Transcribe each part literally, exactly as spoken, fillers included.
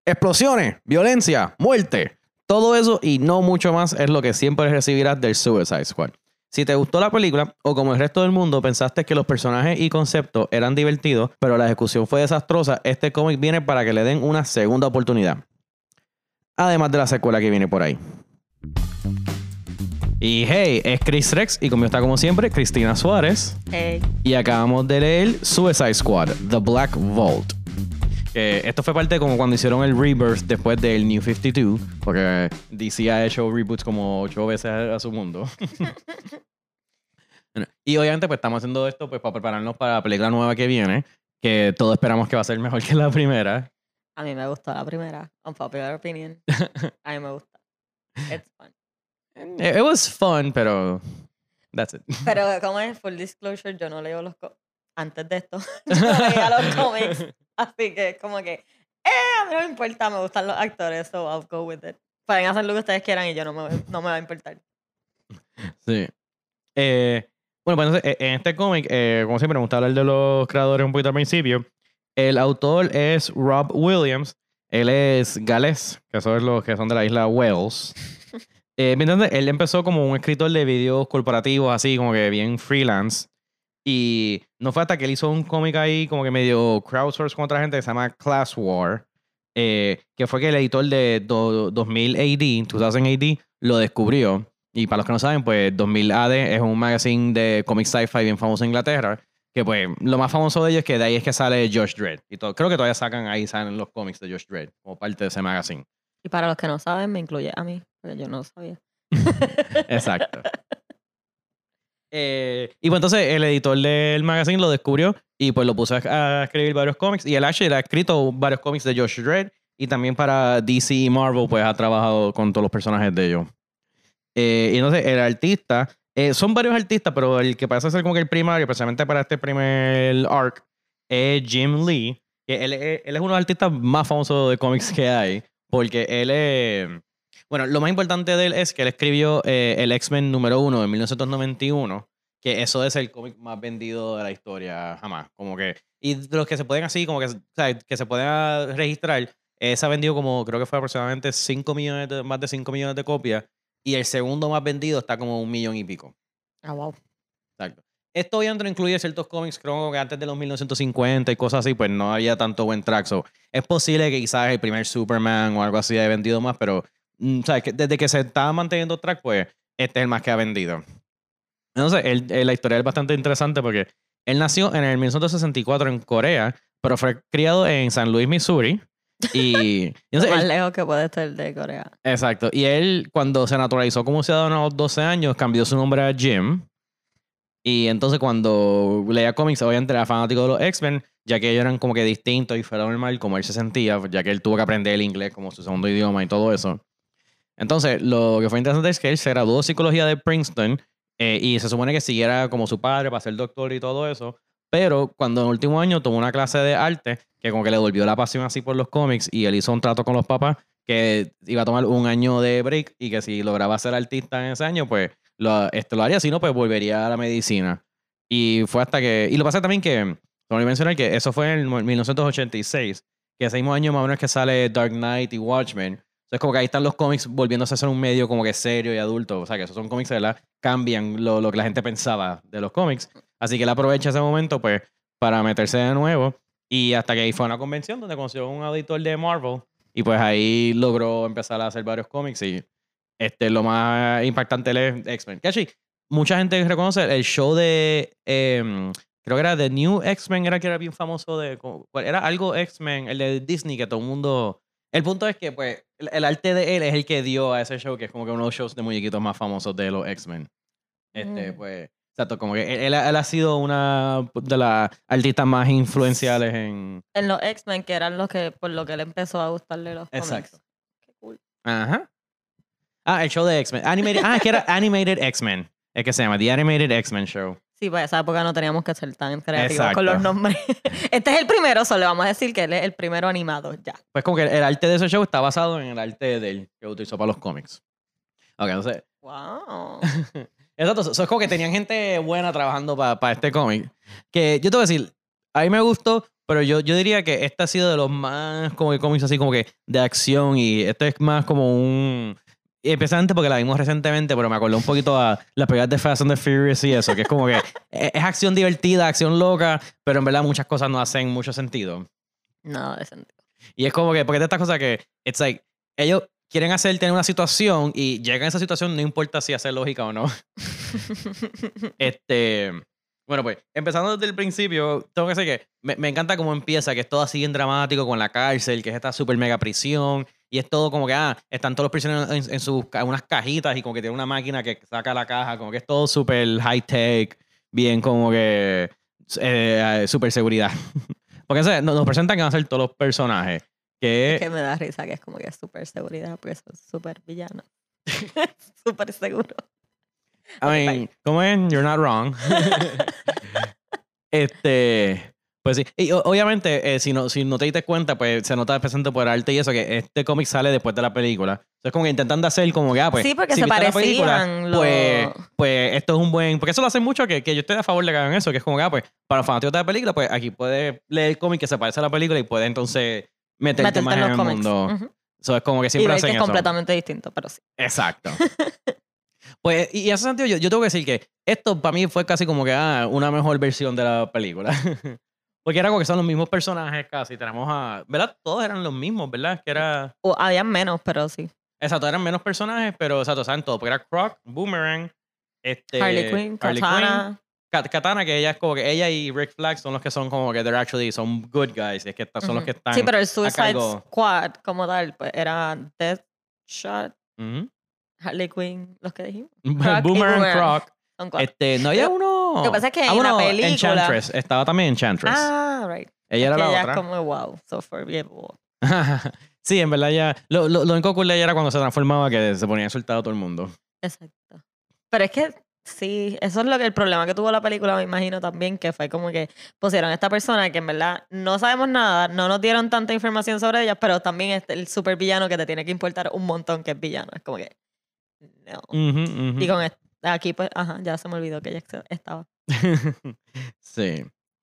explosiones, violencia, muerte. Todo eso y no mucho más es lo que siempre recibirás del Suicide Squad. Si te gustó la película o como el resto del mundo pensaste que los personajes y conceptos eran divertidos, pero la ejecución fue desastrosa, este cómic viene para que le den una segunda oportunidad. Además de la secuela que viene por ahí. Y hey, es Chris Rex y conmigo está como siempre Cristina Suárez. Hey. Y acabamos de leer Suicide Squad, The Black Vault. Eh, esto fue parte de como cuando hicieron el Rebirth después del New cincuenta y dos, porque D C ha hecho reboots como ocho veces a, a su mundo. Y obviamente pues estamos haciendo esto pues para prepararnos para la película nueva que viene, que todos esperamos que va a ser mejor que la primera. A mí me gustó la primera, unpopular opinion. A mí me gusta. It's fun. It, it was fun, pero that's it. Pero como es full disclosure, yo no leo los cómics. Antes de esto, yo leía los cómics. Así que como que, eh, a mí no me importa, me gustan los actores, so I'll go with it. Pueden hacer lo que ustedes quieran y yo no me, no me va a importar. Sí. Eh, bueno, pues entonces, en este cómic, eh, como siempre, me gusta hablar de los creadores un poquito al principio. El autor es Rob Williams. Él es galés, que son los que son de la isla Wales. Eh, entonces, él empezó como un escritor de videos corporativos, así como que bien freelance. Y no fue hasta que él hizo un cómic ahí como que medio crowdsource con otra gente que se llama Class War, eh, que fue que el editor de do, dos mil A D, dos mil A D, lo descubrió. Y para los que no saben, pues dos mil A D es un magazine de cómic sci-fi bien famoso en Inglaterra, que pues lo más famoso de ellos es que de ahí es que sale Josh Dredd. Y todo, creo que todavía sacan ahí, salen los cómics de Josh Dredd como parte de ese magazine. Y para los que no saben, me incluye a mí, porque yo no sabía. Exacto. Eh, y pues entonces el editor del magazine lo descubrió y pues lo puso a, a escribir varios cómics. Y él actually ha escrito varios cómics de Josh Dredd y también para D C y Marvel pues ha trabajado con todos los personajes de ellos. Eh, y entonces el artista, eh, son varios artistas, pero el que parece ser como que el primario, especialmente para este primer arc, es Jim Lee. Que él, él, él es uno de los artistas más famosos de cómics que hay, porque él es... Bueno, lo más importante de él es que él escribió eh, el X-Men número uno de mil novecientos noventa y uno, que eso es el cómic más vendido de la historia jamás. Como que, y de los que se pueden así, como que, o sea, que se pueden registrar, eh, se ha vendido como, creo que fue aproximadamente cinco millones de, más de cinco millones de copias, y el segundo más vendido está como un millón y pico. Ah, wow. Exacto. Esto obviamente no incluye ciertos cómics, creo que antes de los mil novecientos cincuenta y cosas así, pues no había tanto buen track. So, es posible que quizás el primer Superman o algo así haya vendido más, pero ¿sabes? Que desde que se estaba manteniendo track, pues este es el más que ha vendido. Entonces, él, él, la historia es bastante interesante porque él nació en el mil novecientos sesenta y cuatro en Corea, pero fue criado en San Luis, Missouri. Y, entonces, lo más él, lejos que puede estar de Corea. Exacto. Y él, cuando se naturalizó como ciudadano a los doce años, cambió su nombre a Jim. Y entonces, cuando leía cómics, obviamente era fanático de los X-Men, ya que ellos eran como que distintos y fuera normal como él se sentía, ya que él tuvo que aprender el inglés como su segundo idioma y todo eso. Entonces, lo que fue interesante es que él se graduó de psicología de Princeton eh, y se supone que siguiera como su padre para ser doctor y todo eso. Pero cuando en el último año tomó una clase de arte, que como que le volvió la pasión así por los cómics y él hizo un trato con los papás que iba a tomar un año de break y que si lograba ser artista en ese año, pues lo, esto lo haría. Si no, pues volvería a la medicina. Y fue hasta que... Y lo pasa también que, como mencionar, que eso fue en mil novecientos ochenta y seis, que ese mismo año más o menos que sale Dark Knight y Watchmen. Entonces como que ahí están los cómics volviéndose a ser un medio como que serio y adulto. O sea que esos son cómics que ¿verdad? Cambian lo, lo que la gente pensaba de los cómics. Así que él aprovecha ese momento pues para meterse de nuevo. Y hasta que ahí fue a una convención donde conoció a un editor de Marvel. Y pues ahí logró empezar a hacer varios cómics. Y este, lo más impactante es X-Men. Que actually, mucha gente reconoce el show de... Eh, creo que era The New X-Men, era que era bien famoso de... Era algo X-Men, el de Disney, que todo el mundo... El punto es que, pues, el, el arte de él es el que dio a ese show, que es como que uno de los shows de muñequitos más famosos de los X-Men. Este, mm. pues, exacto, como que él, él, él ha sido una de las artistas más influenciales en... En los X-Men, que eran los que, por lo que él empezó a gustarle los cómics. Exacto. Qué cool. Ajá. Ah, el show de X-Men. Animated, ah, es que era Animated X-Men. Es que se llama The Animated X-Men Show. Sí, pues esa época no teníamos que ser tan creativos Exacto. con los nombres. Este es el primero, solo le vamos a decir que él es el primero animado, ya. Pues como que el arte de ese show está basado en el arte de él, que utilizó para los cómics. Ok, entonces... Wow. Exacto, eso es como que tenían gente buena trabajando para pa este cómic. Que yo te voy a decir, a mí me gustó Pero yo, yo diría que este ha sido de los más como que cómics así como que de acción y esto es más como un... y especialmente porque la vimos recientemente, pero me acordó un poquito a las películas de Fast and the Furious y eso, que es como que es, es acción divertida, acción loca, pero en verdad muchas cosas no hacen mucho sentido. Nada de sentido. Y es como que, porque de estas cosas que, it's like, ellos quieren hacer tener una situación y llegan a esa situación, no importa si hace lógica o no. este, bueno, pues, empezando desde el principio, tengo que decir que me, me encanta cómo empieza, que es todo así bien dramático con la cárcel, que es esta super mega prisión, y es todo como que, ah, están todos los prisioneros en, en sus en unas cajitas y como que tiene una máquina que saca la caja, como que es todo súper high tech, bien como que eh, super seguridad. Porque o sea, nos, nos presentan que van a ser todos los personajes. Que... Es que me da risa que es como que es súper seguridad, porque son súper villanos. Súper seguro. I mean, ¿cómo es? You're not wrong. este... Pues sí. Y o- obviamente, eh, si, no, si no te diste cuenta, pues se nota presente por arte y eso, que este cómic sale después de la película. Entonces, como que intentando hacer como que, ah, pues... Sí, porque si se viste la película, parecían los- pues, pues esto es un buen... Porque eso lo hacen mucho, que, que yo estoy a favor de que hagan eso, que es como que, ah, pues, para los fanáticos de la película, pues aquí puedes leer el cómic que se parece a la película y puedes entonces meterte, meterte más en en los el cómics. mundo. Ujú. Eso es como que Y siempre ver hacen que es eso. completamente distinto, pero sí. Exacto. Pues, y en ese sentido, yo, yo tengo que decir que esto para mí fue casi como que ah, una mejor versión de la película. Porque era como que son los mismos personajes casi. Tenemos a. ¿Verdad? Todos eran los mismos, ¿verdad? Que era. O habían menos, pero sí. Exacto, eran menos personajes, pero exacto, saben todo. Porque era Croc, Boomerang, este. Harley Quinn, Harley Katana. Quinn, Kat- Katana, que ella es como que ella y Rick Flag son los que son como que they're actually son good guys. Es que estas son los que están. Sí, pero el a Suicide cargo. Squad como tal, pues era Deathshot, Ujú. Harley Quinn, los que dijimos. Croc y Boomerang, Boomerang. Croc. Son cuatro. Este, no había Lo- uno. lo que pasa es que ah, en bueno, la película- Enchantress. Estaba también Enchantress. Ah, right. Ella era que la ella otra. es como wow, so forgivable. Sí, en verdad ya. Lo, lo, lo único cool de ella era cuando se transformaba que se ponía a insultar a todo el mundo. Exacto. Pero es que sí, eso es lo que el problema que tuvo la película, me imagino también, que fue como que pusieron a esta persona que en verdad no sabemos nada, no nos dieron tanta información sobre ella, pero también es el super villano que te tiene que importar un montón que es villano. Es como que no. Ujú, ujú. Y con est- aquí pues, ajá, ya se me olvidó que ella ex- estaba. Sí.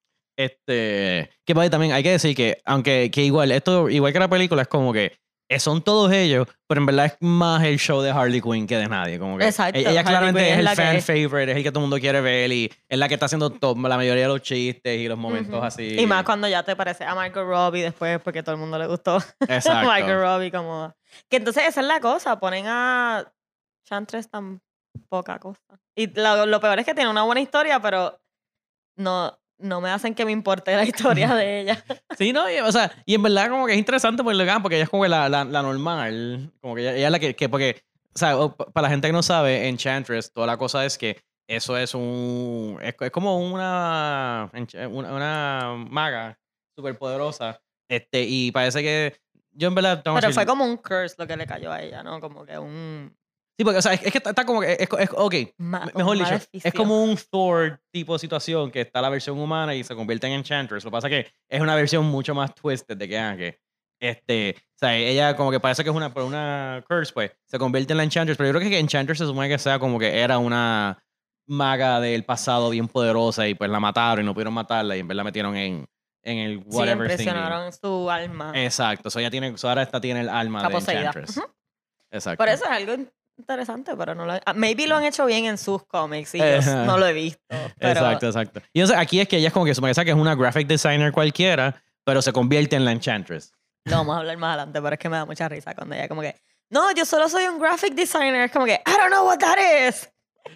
Este. Que pues, también hay que decir que, aunque que igual, esto, igual que la película, es como que eh, son todos ellos, pero en verdad es más el show de Harley Quinn que de nadie. Como que Exacto, Ella, ella Harley claramente Quinn es es el la fan que- favorite, es el que todo el mundo quiere ver y es la que está haciendo to- la mayoría de los chistes y los momentos Ujú. así. Y más cuando ya te parece a Margot Robbie después porque todo el mundo le gustó Exacto. Margot Robbie como... Que entonces esa es la cosa, ponen a Chantress tan poca cosa. Y lo, lo peor es que tiene una buena historia, pero no, no me hacen que me importe la historia de ella. Sí, no, y, o sea, y en verdad como que es interesante porque, porque ella es como que la, la, la normal, como que ella, ella es la que, que porque, o sea, o- pa- para la gente que no sabe, Enchantress, toda la cosa es que eso es un, es, es como una, ench- una, una maga súper poderosa, este, y parece que, yo en verdad, tengo que Pero decir- fue como un curse lo que le cayó a ella, ¿no? Como que un... sí, porque, o sea, es, es que está, está como que, es, es- ok, ma- me- mejor un dicho, maleficio. es como un Thor tipo de situación que está la versión humana y se convierte en Enchantress. Lo que pasa es que es una versión mucho más twisted de que, ah, que este, o sea, ella como que parece que es una, por una curse, pues, se convierte en la Enchantress, pero yo creo que Enchantress se supone que sea como que era una maga del pasado bien poderosa y pues la mataron y no pudieron matarla y en verdad la metieron en, en el Sí, whatever thingy. impresionaron su alma. Exacto, so ella tiene, so ahora esta tiene el alma Está de poseída. Enchantress. Ujú. Exacto. Por eso es algo interesante, pero no lo... ah, Maybe lo han hecho bien en sus cómics y Eh, yo no lo he visto. Pero Exacto, exacto. Y entonces aquí es que ella es como que se parece que es una graphic designer cualquiera, pero se convierte en la Enchantress. lo vamos a hablar más adelante, pero es que me da mucha risa cuando ella como que, no, yo solo soy un graphic designer. Es como que, I don't know what that is.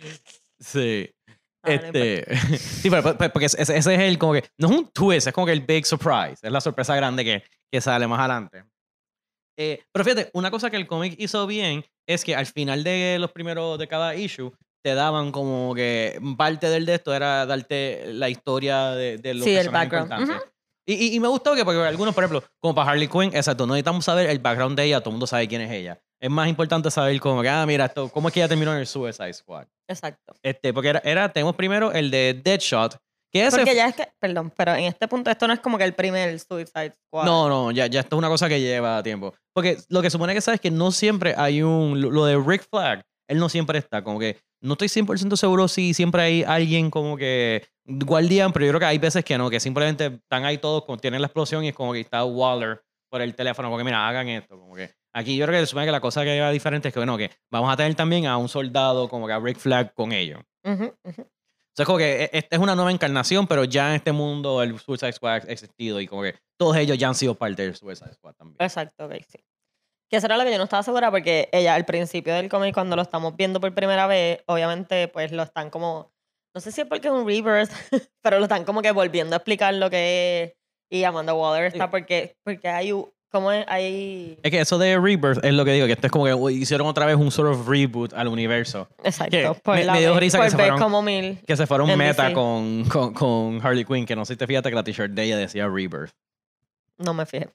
Sí. Ah, no Este, sí, pero, pero- porque ese, ese es el como que, no es un twist, es como que el big surprise, es la sorpresa grande que, que sale más adelante. Eh, pero fíjate, una cosa que el cómic hizo bien es que al final de los primeros, de cada issue, te daban como que parte del de esto era darte la historia de, de los Sí, el personajes background. importantes. Y, y, y me gustó que, porque algunos, por ejemplo, como para Harley Quinn, exacto, no necesitamos saber el background de ella, todo el mundo sabe quién es ella. Es más importante saber como que, ah, mira, esto, cómo es que ella terminó en el Suicide Squad. Exacto. Este, porque era, era, tenemos primero el de Deadshot, que ese... Porque ya es que, perdón, pero en este punto esto no es como que el primer Suicide Squad. No, no, ya, ya esto es una cosa que lleva tiempo. Porque lo que supone que sabes es que no siempre hay un... Lo de Rick Flag él no siempre está. Como que no estoy cien por ciento seguro si siempre hay alguien como que guardián, pero yo creo que hay veces que no, que simplemente están ahí todos, como tienen la explosión y es como que está Waller por el teléfono, como que mira, hagan esto. Como que aquí yo creo que se supone que la cosa que era diferente es que, bueno, que vamos a tener también a un soldado como que a Rick Flag con ellos. Ujú, ujú. O sea, es como que e- esta es una nueva encarnación, pero ya en este mundo el Suicide Squad ha existido y como que todos ellos ya han sido parte del Suicide Squad también. Exacto, ok, sí. Que eso era lo que yo no estaba segura porque ella al principio del cómic, cuando lo estamos viendo por primera vez, obviamente pues lo están como, no sé si es porque es un rebirth, pero lo están como que volviendo a explicar lo que es. Y Amanda Waller está porque, porque hay, u- ¿cómo es? Hay... Es que eso de Rebirth es lo que digo, que esto es como que uy, hicieron otra vez un sort of reboot al universo. Exacto, Que por me- la me dio vez- risa por que se vez fueron- como mil. Que se fueron en meta D C. con, con, con Harley Quinn, que no sé si te fíjate que la t-shirt de ella decía Rebirth. No me fijé.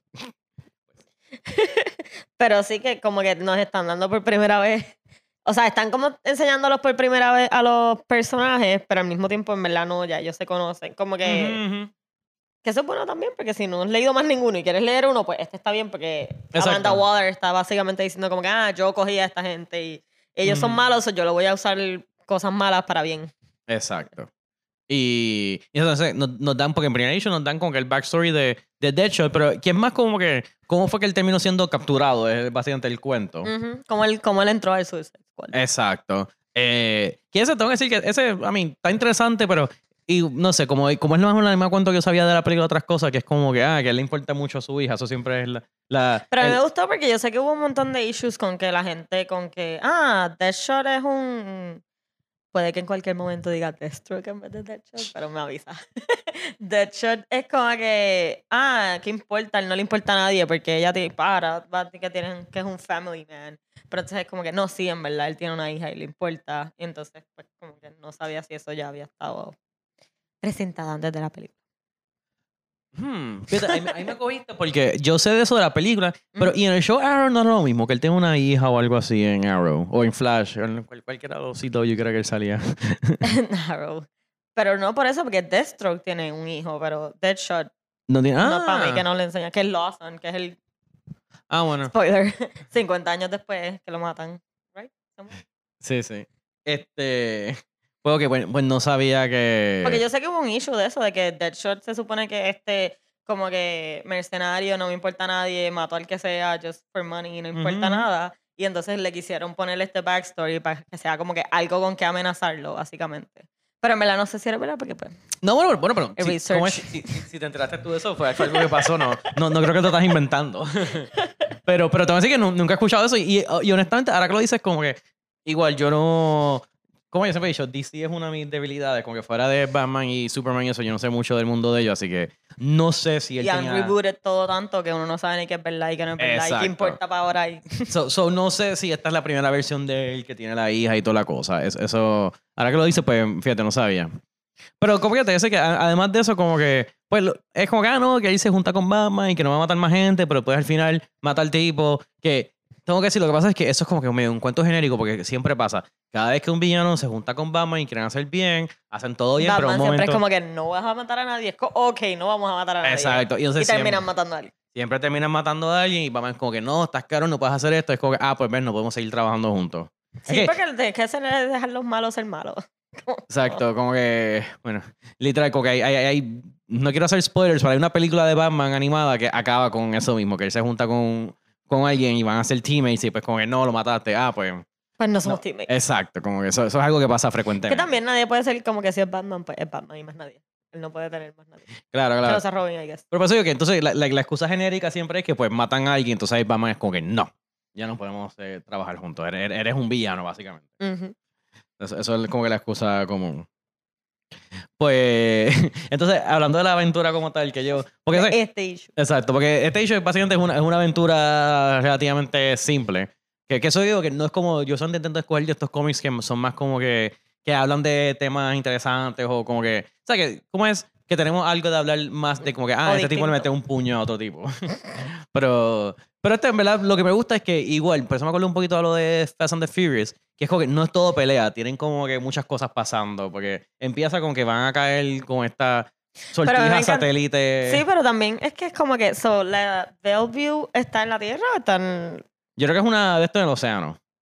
Pero sí que como que nos están dando por primera vez. O sea, están como enseñándolos por primera vez a los personajes, pero al mismo tiempo en verdad no, ya ellos se conocen. Como que, Ujú, ujú. que eso es bueno también, porque si no has leído más ninguno y quieres leer uno, pues este está bien, porque Exacto. Amanda Waller está básicamente diciendo como que, ah, yo cogí a esta gente y ellos son Ujú. malos, o yo lo voy a usar cosas malas para bien. Exacto. Y, y entonces nos, nos dan, porque en Primera Edition nos dan como que el backstory de, de Deadshot, pero ¿quién más como que, cómo fue que él terminó siendo capturado? Es básicamente el cuento. Ujú. Como él, como él entró al Suicide Squad. Exacto. Eh, que ese, tengo que decir que ese, a mí, está interesante, pero, y no sé, como, como es lo mismo, mismo cuento que yo sabía de la película, otras cosas, que es como que, ah, que le importa mucho a su hija, eso siempre es la... la Pero a mí el- me gustó porque yo sé que hubo un montón de issues con que la gente, con que, ah, Deadshot es un... Puede que en cualquier momento diga Deathstroke en vez de Deadshot, pero me avisa. Deadshot es como que, ah, ¿qué importa? Él no le importa a nadie porque ella te para, va a decir que, tienen, que es un family man. Pero entonces es como que, no, sí, en verdad, él tiene una hija y le importa. Y entonces, pues, como que no sabía si eso ya había estado presentado antes de la película. Hmm, fíjate, ahí, me- ahí me cogiste porque yo sé de eso de la película, pero Ujú. y en el show Arrow no es lo mismo, que él tiene una hija o algo así en Arrow, o en Flash, o en cual, cualquiera de los sitios yo creo que él salía. Arrow. Pero no por eso, porque Deathstroke tiene un hijo, pero Deadshot, No tiene, ah, no para mí que no le enseña, que es Lawson, que es el ah, bueno, spoiler, cincuenta años después que lo matan. Right? Somewhere. sí, sí. Este, pues, ok, pues, pues no sabía que... Porque yo sé que hubo un issue de eso, de que Deadshot se supone que este, como que mercenario, no me importa a nadie, mató al que sea, just for money, no importa Ujú. nada. Y entonces le quisieron ponerle este backstory para que sea como que algo con que amenazarlo, básicamente. Pero en verdad no sé si era verdad, porque pues... No, bueno, bueno, pero El si, ¿cómo es? research. Si, si- si te enteraste tú de eso, fue, fue algo que pasó, no, no, no creo que te estás inventando. pero, pero te voy a decir que nu- nunca he escuchado eso y, y honestamente, ahora que lo dices, como que igual yo no... Como yo siempre he dicho, D C es una de mis debilidades, como que fuera de Batman y Superman y eso, yo no sé mucho del mundo de ellos, así que no sé si él Y han tenía... rebooted todo tanto que uno no sabe ni qué es verdad y qué no es verdad. Y Exacto. qué importa para ahora. Y... So, so, no sé si esta es la primera versión de él que tiene la hija y toda la cosa. Es- eso, ahora que lo dice, pues fíjate, no sabía. Pero como que te dice que a- además de eso, como que, pues lo- es como que, ah, no, que él se junta con Batman y que no va a matar más gente, pero pues al final mata al tipo. Que tengo que decir, lo que pasa es que eso es como que medio un cuento genérico, porque siempre pasa. Cada vez que un villano se junta con Batman y quieren hacer bien, hacen todo bien, pero Batman un siempre momento. es como que no vas a matar a nadie. Es como, ok, no vamos a matar a nadie. Exacto. Y, Y entonces terminan siempre, matando a alguien. siempre terminan matando a alguien y Batman es como que, no, estás caro, no puedes hacer esto. Es como que, ah, pues ven, no podemos seguir trabajando juntos. Sí, que- porque lo que hacer es dejar los malos ser malos. Como- Exacto, como que, bueno, literal, como que hay, hay, hay- no quiero hacer spoilers, pero hay una película de Batman animada que acaba con eso mismo, que él se junta con, con alguien y van a ser teammates y pues como que no, lo mataste, ah, pues... Pues no somos no. teammates. Exacto, como que eso, eso es algo que pasa Que frecuentemente. también nadie puede ser como que si es Batman, pues es Batman y más nadie. Él no puede tener más nadie. Claro, claro. Pero sea Robin, I guess. Pero por eso digo que entonces la, la, la excusa genérica siempre es que pues matan a alguien, entonces ahí Batman es como que no, ya no podemos eh, trabajar juntos, eres, eres un villano básicamente. Ujú. Eso, eso es como que la excusa común. Pues, entonces, hablando de la aventura como tal que yo... Porque sé- Este issue. exacto, porque este issue básicamente es una, es una aventura relativamente simple. Que, que eso digo que no es como... Yo solamente intento escoger de estos cómics que son más como que... Que hablan de temas interesantes o como que... O sea, que ¿cómo es? Que tenemos algo de hablar más de como que... Ah, O este tipo le mete distinto. un puño a otro tipo. pero... Pero este, en verdad, lo que me gusta es que igual, por eso me acuerdo un poquito de lo de Fast and the Furious, que es como que no es todo pelea, tienen como que muchas cosas pasando, porque empieza con que van a caer con esta Pero a mí me sortija encanta- satélite. Sí, pero también es que es como que, so, la Bellevue está en la Tierra o está en... Yo creo que es una de esto en el océano.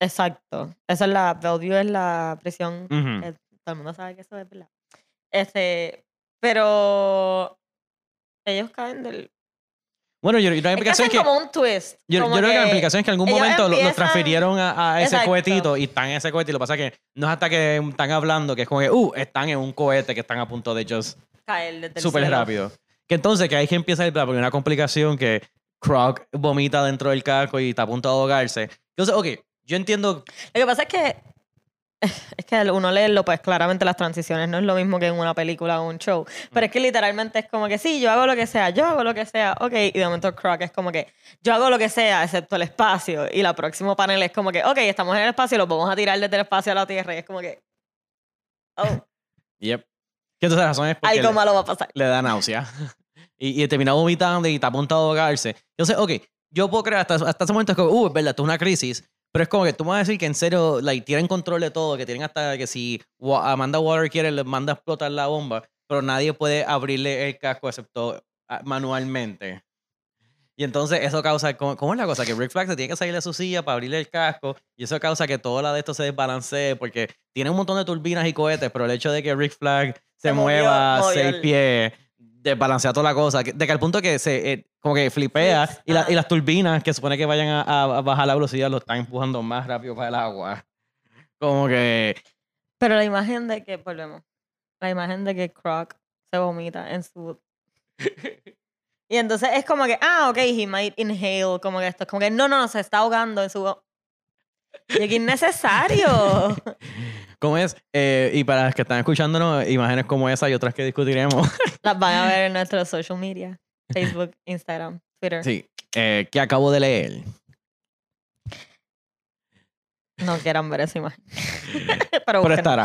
Exacto. Esa es la... Bellevue es la prisión. Ujú. Que todo el mundo sabe que eso es verdad. Este... Pero... Ellos caen del... Bueno, yo, yo la Es que implicación hacen es que... como un twist. Yo, como yo creo que la que implicación es que en algún ellos momento lo- los empiezan- transfirieron a, a ese Exacto. cohetito y están en ese cohete. Y lo que pasa es que no es hasta que están hablando que es como que, uh, están en un cohete que están a punto de just Caer desde el súper cielo. rápido. Que entonces que ahí que empieza la primera complicación que Croc vomita dentro del casco y está a punto de ahogarse. Entonces, ok, yo entiendo... Lo que pasa es que es que al uno leerlo, pues claramente las transiciones no es lo mismo que en una película o un show. Pero es que literalmente es como que sí, yo hago lo que sea, yo hago lo que sea, ok. Y de momento Croc es como que yo hago lo que sea, excepto el espacio. Y la próximo panel es como que, ok, estamos en el espacio, los vamos a tirar desde el espacio a la Tierra. Y es como que, oh, Yep. Que entonces la razón es porque algo le, malo va a pasar. le da náusea. y, y termina vomitando y está a punto de ahogarse. Entonces, ok, yo puedo creer hasta, hasta ese momento es como, uh, es verdad, esto es una crisis. Pero es como que tú me vas a decir que en serio like, tienen control de todo, que tienen hasta que si Wa- Amanda Waller quiere, le manda a explotar la bomba, pero nadie puede abrirle el casco excepto ah, manualmente. Y entonces eso causa, ¿cómo, cómo es la cosa? Que Rick Flag se tiene que salir de su silla para abrirle el casco y eso causa que todo la de esto se desbalancee porque tiene un montón de turbinas y cohetes, pero el hecho de que Rick Flag se, Se movió, mueva movió seis el- pies desbalancea toda la cosa, que- de que al punto que se eh, como que flipea Flips, y, la- ajá. y las turbinas que supone que vayan a, a- a bajar la velocidad lo están empujando más rápido para el agua. Como que Pero la imagen de que, volvemos, la imagen de que Croc se vomita en su... Y entonces es como que, ah, ok, he might inhale, como que esto, como que no, no, no, se está ahogando en su... Y es que innecesario. ¿cómo es? Eh, y para los que están escuchándonos, imágenes como esa y otras que discutiremos. Las van a ver en nuestros social media, Facebook, Instagram, Twitter. sí, eh, que acabo de leer. No quieran ver esa imagen. Pero Pero busquen. estará.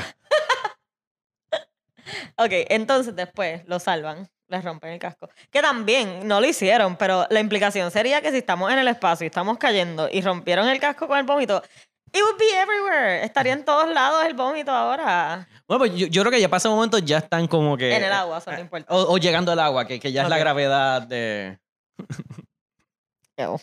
Ok, entonces después lo salvan, les rompen el casco. Que también no lo hicieron, pero la implicación sería que si estamos en el espacio y estamos cayendo y rompieron el casco con el vómito, it would be everywhere. Estaría en todos lados el vómito ahora. Bueno, pues yo, yo creo que ya para ese momento ya están como que... En el agua, eso no importa. O, o llegando al agua, que, que ya es la Ok. gravedad de... Ew.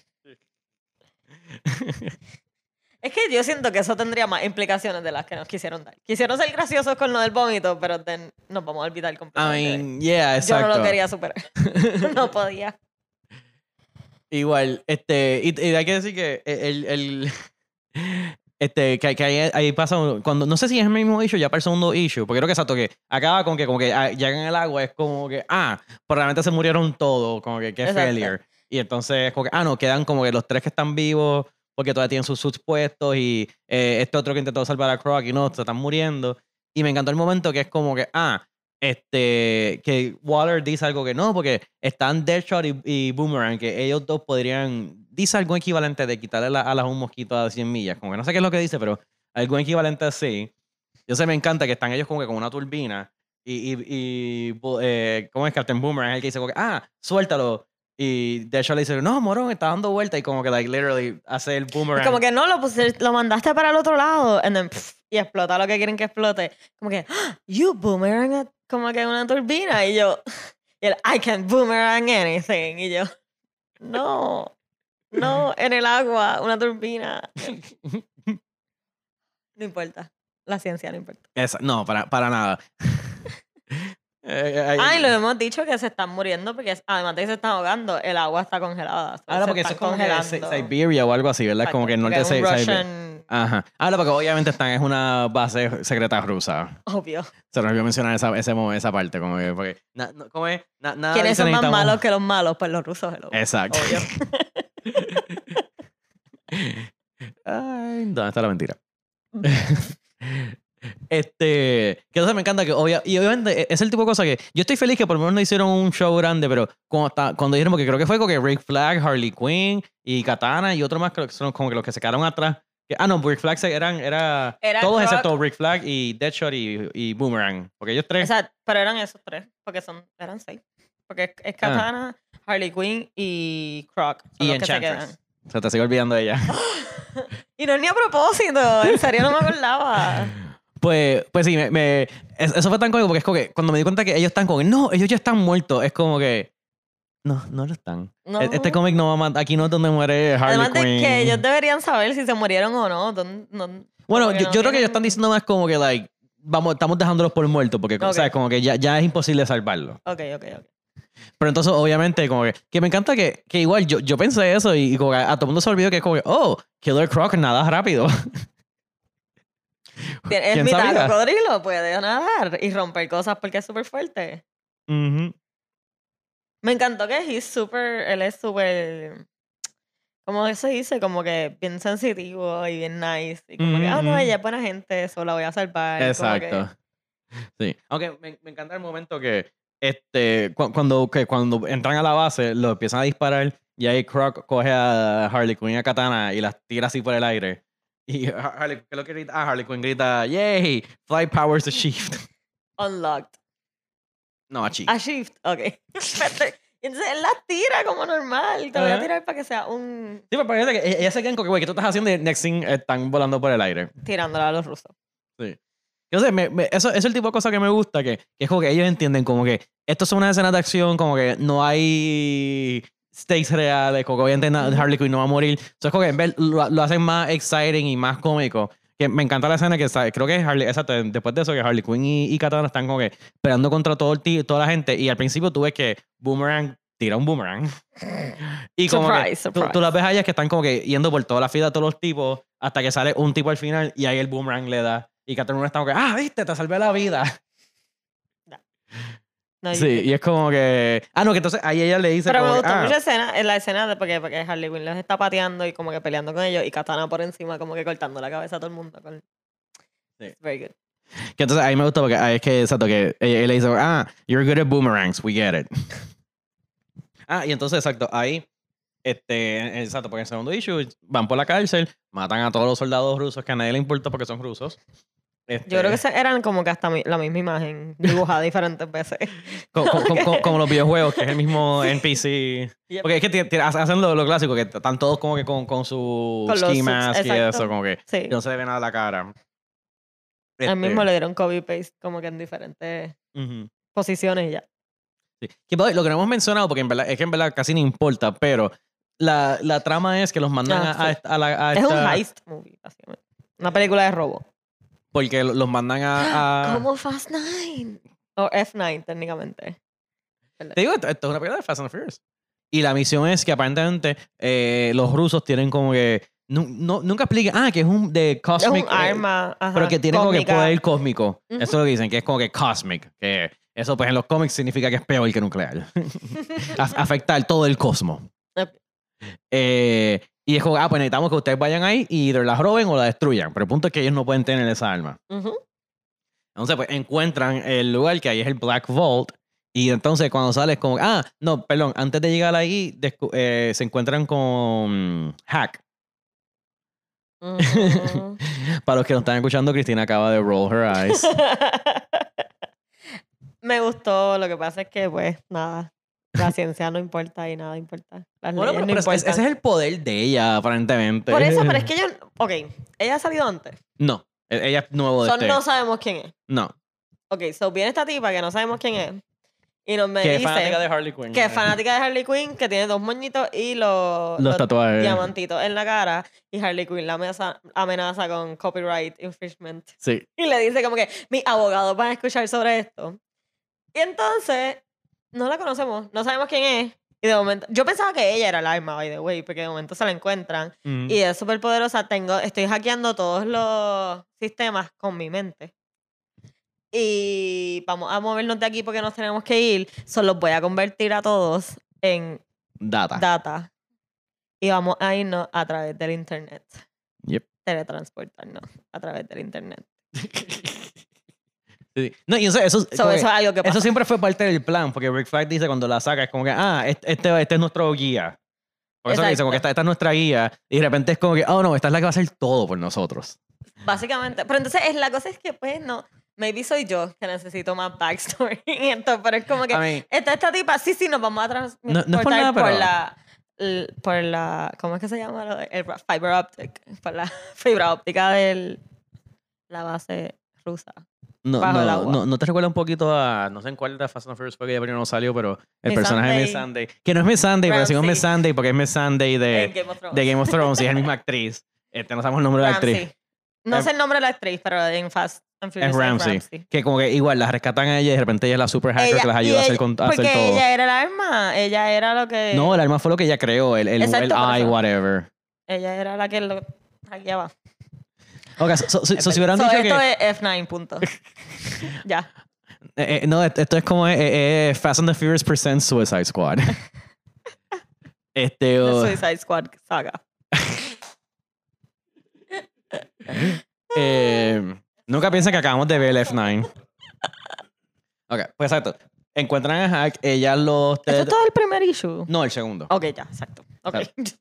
Es que yo siento que eso tendría más implicaciones de las que nos quisieron dar. Quisieron ser graciosos con lo del vómito, pero then nos vamos a olvidar I completamente. de- mean, yeah, Yo exacto. no lo quería superar. No podía. Igual, este, y, y hay que decir que el, el este, que, que ahí, ahí pasa, un- cuando, no sé si es el mismo issue, ya para el segundo issue, porque creo que exacto, que acaba con que como que ah, llegan al agua, es como que, ah, probablemente se murieron todos, como que qué Exacto. failure. Y entonces, como que, ah, no, quedan como que los tres que están vivos, porque todavía tienen sus suits puestos, y eh, este otro que intentó salvar a Croc y no, se están muriendo. Y me encantó el momento que es como que, ah, este, que Waller dice algo que no, porque están Deadshot y, y Boomerang, que ellos dos podrían, dice algo equivalente de quitarle las alas a un mosquito a cien millas, como que no sé qué es lo que dice, pero algo equivalente así. Yo sé, me encanta que están ellos como que con una turbina y, y, y bo- eh, ¿cómo es? Captain Boomerang es el que dice como que, ah, suéltalo. Y Deadshot le dice, no, morón, está dando vuelta y como que, like, literally hace el Boomerang. Es como que no, lo, puse- lo mandaste para el otro lado. And then, pff, y explota lo que quieren que explote. Como que, "Ah, you boomerang a-", como que una turbina. Y yo, y él, I can boomerang anything. Y yo, no, no, en el agua, una turbina. No importa. La ciencia no importa. Esa- no, para, para nada. Eh, eh, Ah, y lo hemos dicho que se están muriendo porque además de que se están ahogando, el agua está congelada. Ahora, Se porque eso están es como que congelando. Si- Siberia o algo así, ¿verdad? Como que el norte de Porque es un Siberia. Russian, Ajá. Ahora, porque obviamente están es una base secreta rusa. obvio. Se nos olvidó mencionar esa, ese, mo- esa parte, como que, porque, na- no, ¿cómo es? Na- nada ¿Quiénes dice son más necesitamos- malos que los malos? Pues los rusos. hello. Exacto. Obvio. Ay, ¿dónde está la mentira? Este, que entonces me encanta que obvia, y obviamente e- es el tipo de cosa que yo estoy feliz que por lo menos no hicieron un show grande, pero cuando, está, cuando dijeron, porque creo que fue como que Rick Flag, Harley Quinn y Katana y otro más, creo que son como que los que se quedaron atrás. Que- ah, no, Rick Flag se- eran, era, Era todos Croc. excepto Rick Flag y Deadshot y, y Boomerang, porque ellos tres. O sea, pero eran esos tres, porque son, eran seis. Porque es, es Katana, Harley Quinn y Croc. Son y los que se quedan. Enchantress. Se te sigue olvidando de ella. Y no es ni a propósito, en serio no me acordaba. Pues, pues sí, me, me- es- eso fue tan cómico porque es como que cuando me di cuenta que ellos están como que no, ellos ya están muertos, es como que No, no lo están. No. E- Este cómic no va a matar. Aquí no es donde muere Harley Además de Quinn. que ellos deberían saber si se murieron o no. don- no- Bueno, como que yo, no yo creo que ellos tienen- están diciendo más como que, like, vamos, estamos dejándolos por muertos porque, Ok. ¿sabes? Como que ya, ya es imposible salvarlos. Ok, ok, ok. Pero entonces, obviamente, como que, que me encanta que, que igual yo, yo pensé eso y, y como que a, a todo el mundo se olvidó que es como que, oh, Killer Croc nada rápido. Tiene- Es ¿Quién mitad sabía? cocodrilo, puede nadar y romper cosas porque es súper fuerte. Ujú. Me encantó que he's super, él es súper, ¿cómo se dice? Como que bien sensitivo y bien nice. Y como que, Ujú, ah, no, ujú. ella es buena gente, eso la voy a salvar. y como que- Exacto. Sí. Aunque me, me encanta el momento que este cu- cuando, que cuando entran a la base, lo empiezan a disparar y ahí Croc coge a Harley Quinn y a Katana y las tira así por el aire. Y Har- Harley, ¿qué es lo que grita? Ah, Harley Quinn grita, ¡Yay! Flight powers a shift. Unlocked. No, a shift. A shift, ok. Y entonces él las tira como normal. Te voy a Ajá. tirar para que sea un... Sí, pero parece que ellas se quedan como que, güey, ¿qué tú estás haciendo? Y next thing están volando por el aire. Tirándola a los rusos. Sí. Yo sé, me, me- eso, eso es el tipo de cosa que me gusta, que, que es como que ellos entienden como que esto son unas escenas de acción, como que no hay stakes reales, como que obviamente na- Ujú. Harley Quinn no va a morir. Entonces como que en vez- lo, lo hacen más exciting y más cómico. Que me encanta la escena que sa- creo que es Harley, exacto, después de eso que Harley Quinn y, y Katana están como que peleando contra todo el ti- toda la gente y al principio tú ves que Boomerang tira un boomerang. Y como que Surprise, tú, surprise. tú las ves a ellas que están como que yendo por toda la fila de todos los tipos hasta que sale un tipo al final y ahí el boomerang le da. Y Katana está como que, ah, viste, te salvé la vida. No, you Sí, did. y es como que... Ah, no, que entonces ahí ella le dice Pero me como que, gustó ah, mucho escena, en la escena de porque, porque Harley Quinn los está pateando y como que peleando con ellos y Katana por encima como que cortando la cabeza a todo el mundo. Con... Sí. It's very good. que entonces ahí me gustó porque ahí es que, exacto, que ella, ella le dice, ah, you're good at boomerangs, we get it. Ah, y entonces, exacto, ahí, este, exacto, porque en el segundo issue van por la cárcel, matan a todos los soldados rusos que a nadie le importa porque son rusos. Este, Yo creo que se- eran como que hasta mi- la misma imagen dibujada diferentes veces. co- co- co- co- como los videojuegos, que es el mismo N P C. Yep. Porque es que ti- ti- hacen lo, lo clásico, que están todos como que con, con su Con los ski suits, mask y exacto. eso, como que Sí. no se le ve nada la cara. Al Este, mismo le dieron copy paste como que en diferentes ujú. posiciones y ya. Sí. Que, by the way, lo que no hemos mencionado, porque en verdad, es que en verdad casi no importa, pero la, la trama es que los mandan Ah, a, a sí. esta- a la, a Es un esta- heist movie, básicamente. Una película de robo. Porque los mandan a... a- Como Fast Nine. O F nueve, técnicamente. Te digo, esto, esto es una película de Fast and Furious. Y la misión es que aparentemente eh, los rusos tienen como que... nu- no- nunca expliquen, ah, que es un de Es Cosmic... un eh, arma. Ajá, pero que tiene como que cósmica. poder cósmico. Ujú. Eso es lo que dicen, que es como que Cosmic. Que eso pues en los cómics significa que es peor que nuclear. Af- Afectar todo el cosmos. Ok. Eh, y es como, ah, pues necesitamos que ustedes vayan ahí y either la roben o la destruyan. Pero el punto es que ellos no pueden tener esa arma. Ujú. Entonces, pues encuentran el lugar que ahí es el Black Vault. Y entonces cuando sales como, ah, no, perdón, antes de llegar ahí descu- eh, se encuentran con Hack. Ujú. Para los que no están escuchando, Cristina acaba de roll her eyes. Me gustó, lo que pasa es que, pues, nada. La ciencia no importa y nada importa. Las Bueno, leyes pero, no pero ese importan. ese es el poder de ella, aparentemente. Por eso, pero es que yo. Ok, ella ha salido antes. No, e- ella es nuevo de So, este. no sabemos quién es. No, Ok, so viene esta tipa que no sabemos quién es. Y nos me que es dice fanática de Harley Quinn. que es fanática de Harley Quinn, que tiene dos moñitos y los, Los tatuajes. diamantitos en la cara. Y Harley Quinn la amenaza, amenaza con copyright infringement. Sí. Y le dice como que mis abogados van a escuchar sobre esto. Y entonces, no la conocemos, no sabemos quién es. Y de momento, yo pensaba que ella era el arma, by the way, porque de momento se la encuentran. Mm. Y es súper poderosa. Tengo, estoy hackeando todos los sistemas con mi mente. Y vamos a movernos de aquí porque nos tenemos que ir. Solo los voy a convertir a todos en Data. data. Y vamos a irnos a través del internet. Yep. Teletransportarnos a través del internet. Sí. No, y eso, eso, So, como que- eso es algo que pasa. eso siempre fue parte del plan, porque Rick Flag dice cuando la saca, es como que, ah, este, este, este es nuestro guía. Por eso que dice, como que esta, esta es nuestra guía, y de repente es como que, oh no, esta es la que va a hacer todo por nosotros. Básicamente. Pero entonces es, la cosa es que, pues, no. Maybe soy yo que necesito más backstory en esto, pero es como que I mean, esta, esta tipa, sí, sí, nos vamos a transportar No- no es por nada, por pero- la l- por la ¿cómo es que se llama? Lo de- el ra- fiber optic, por la fibra óptica de la base rusa. no, bajo el no, agua. no, no te recuerda un poquito a, no sé en cuál de Fast and Furious fue que ya primero no salió, pero el Miss personaje de Miss Sunday. Sunday, que no es Miss Sunday, pero decimos Ramsey. Miss Sunday porque es Miss Sunday En de, Game of Thrones. de Game of Thrones y es la misma actriz. Este, no sabemos el nombre de la actriz. Ramsey. No Eh, sé el nombre de la actriz, pero en Fast and Furious Es es Ramsey. Ramsey. Que como que igual las rescatan a ella y de repente ella es la super hacker Ella- que las y ayuda a hacer, ella- con- a hacer porque todo. ella era el arma, ella era lo que... No, el arma fue lo que ella creó, el, el, Exacto, el por eye, eso. whatever. Ella era la que lo hackeaba. Ok, so, so- so- so si hubieran So, dicho esto que... es F nueve, punto. Ya. Eh, eh, no, esto esto es como eh, eh, Fast and the Furious presents Suicide Squad. este, The o- Suicide Squad saga. eh, nunca piensen que acabamos de ver el F nueve. Ok, pues exacto. Encuentran a Hack, ella los... ¿Esto es todo el primer issue? No, el segundo. Ok, ya, exacto. Ok.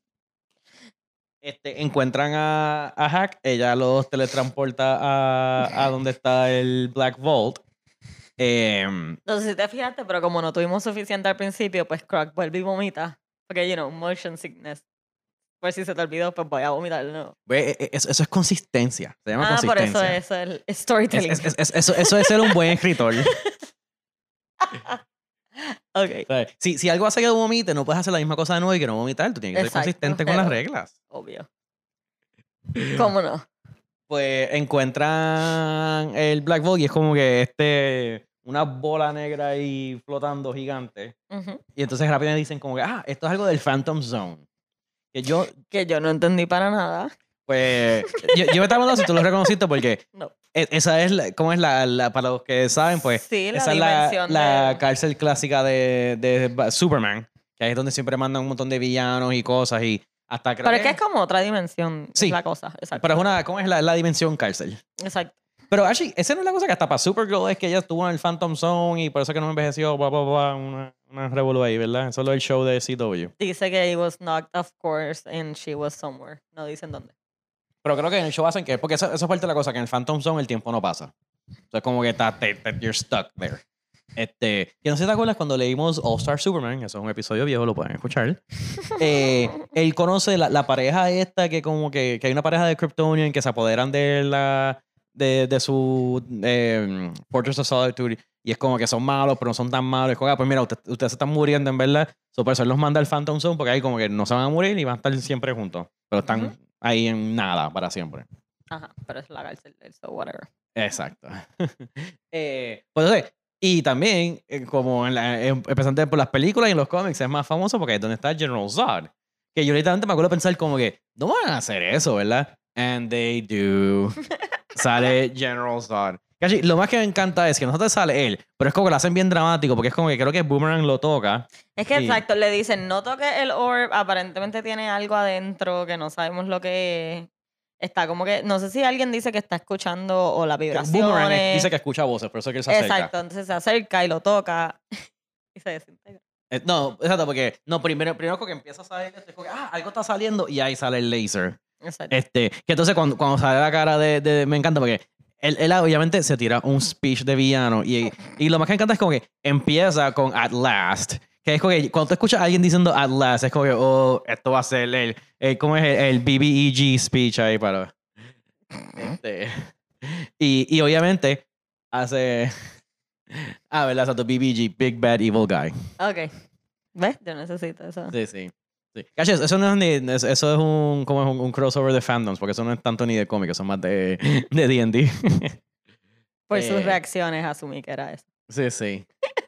Este, encuentran a, a Hack, ella los teletransporta a, a donde está el Black Vault. Eh, No sé si te fijaste, pero como no tuvimos suficiente al principio, pues Croc vuelve y vomita. Porque, you know, motion sickness. Por si se te olvidó, pues voy a vomitar de nuevo. ve, eh, eso, eso es consistencia. Se llama Ah, por consistencia. eso es el storytelling. Es- es- es- eso, eso es ser un buen escritor. Ok, ¿Sabes? Si, si algo hace que vomite, no puedes hacer la misma cosa de nuevo y que no vomitar. Tú tienes que ser Exacto, consistente con pero- las reglas. obvio. ¿Cómo no? Pues encuentran el Black Vault y es como que este una bola negra ahí flotando gigante. Ujú. Y entonces rápido dicen como que, ah, esto es algo del Phantom Zone. Que yo, Que yo no entendí para nada. pues, yo, yo me estaba preguntando si tú lo reconociste porque No. e- esa es, la, ¿cómo es la, la- para los que saben, pues, Sí, la esa es la, dimensión la de... cárcel clásica de, de Ba- Superman, que ahí es donde siempre mandan un montón de villanos y cosas y hasta creo Pero es que es como otra dimensión. Sí. Es la cosa. Exacto. Pero es una, ¿cómo es la, la dimensión cárcel? Exacto. Pero actually, esa no es la cosa que hasta para Supergirl es que ella estuvo en el Phantom Zone y por eso que no envejeció, bla, bla, bla, una, una revolú ahí, ¿verdad? Eso es lo del show de C W. Dice que he was knocked off course and she was somewhere. No dicen dónde. Pero creo que en el show hacen que, porque eso, eso es parte de la cosa, que en el Phantom Zone el tiempo no pasa. Entonces como que está, te, te- you're stuck there. Este, que no sé si te acuerdas cuando leímos All Star Superman, eso es un episodio viejo, lo pueden escuchar. Eh, él conoce la, la pareja esta que como que, que hay una pareja de Kryptonian que se apoderan de la de, de su eh, Fortress of Solitude y es como que son malos, pero no son tan malos. Es como, ah, pues mira, usted- ustedes se están muriendo en verdad. So, por eso él los manda al Phantom Zone porque ahí como que no se van a morir y van a estar siempre juntos. Pero están Ujú. ahí en nada para siempre. Ajá, pero es la cárcel de él, so whatever. Exacto. eh, pues entonces, y también, eh, como en la, eh, empezando por las películas y en los cómics, es más famoso porque es donde está General Zod. Que yo literalmente me acuerdo pensar como que, no van a hacer eso, ¿verdad? And they do. Sale General Zod. Casi, lo más que me encanta es que no te sale él, pero es como que lo hacen bien dramático porque es como que creo que Boomerang lo toca. Es que Sí. exacto, le dicen, no toques el orb, aparentemente tiene algo adentro que no sabemos lo que es. Está como que, no sé si alguien dice que está escuchando o la Que vibración. Boomerang es- dice que escucha voces, por eso es que él se acerca. Exacto, entonces se acerca y lo toca y se desintegra. Eh, no, exacto, porque no, primero, primero como que empieza a salir, es como que, ah, algo está saliendo y ahí sale el laser. Exacto. Este, que entonces cuando, cuando sale la cara de, de- me encanta porque él, él obviamente se tira un speech de villano y, y lo más que me encanta es como que empieza con At Last, que es como que cuando tú escuchas a alguien diciendo At Last es como que, oh, esto va a ser el, el ¿cómo es? El, el B B E G speech ahí para... Este, y, y obviamente hace... Ah, ¿verdad? Exacto, B B G, Big Bad Evil Guy. Ok. ¿Ves? Yo necesito eso. Sí, sí. Sí. Caches, eso no es ni, eso eso es un, como es un, un crossover de fandoms, porque eso no es tanto ni de cómics, eso es más de de D and D. Por Eh. sus reacciones asumí que era eso. Sí, sí.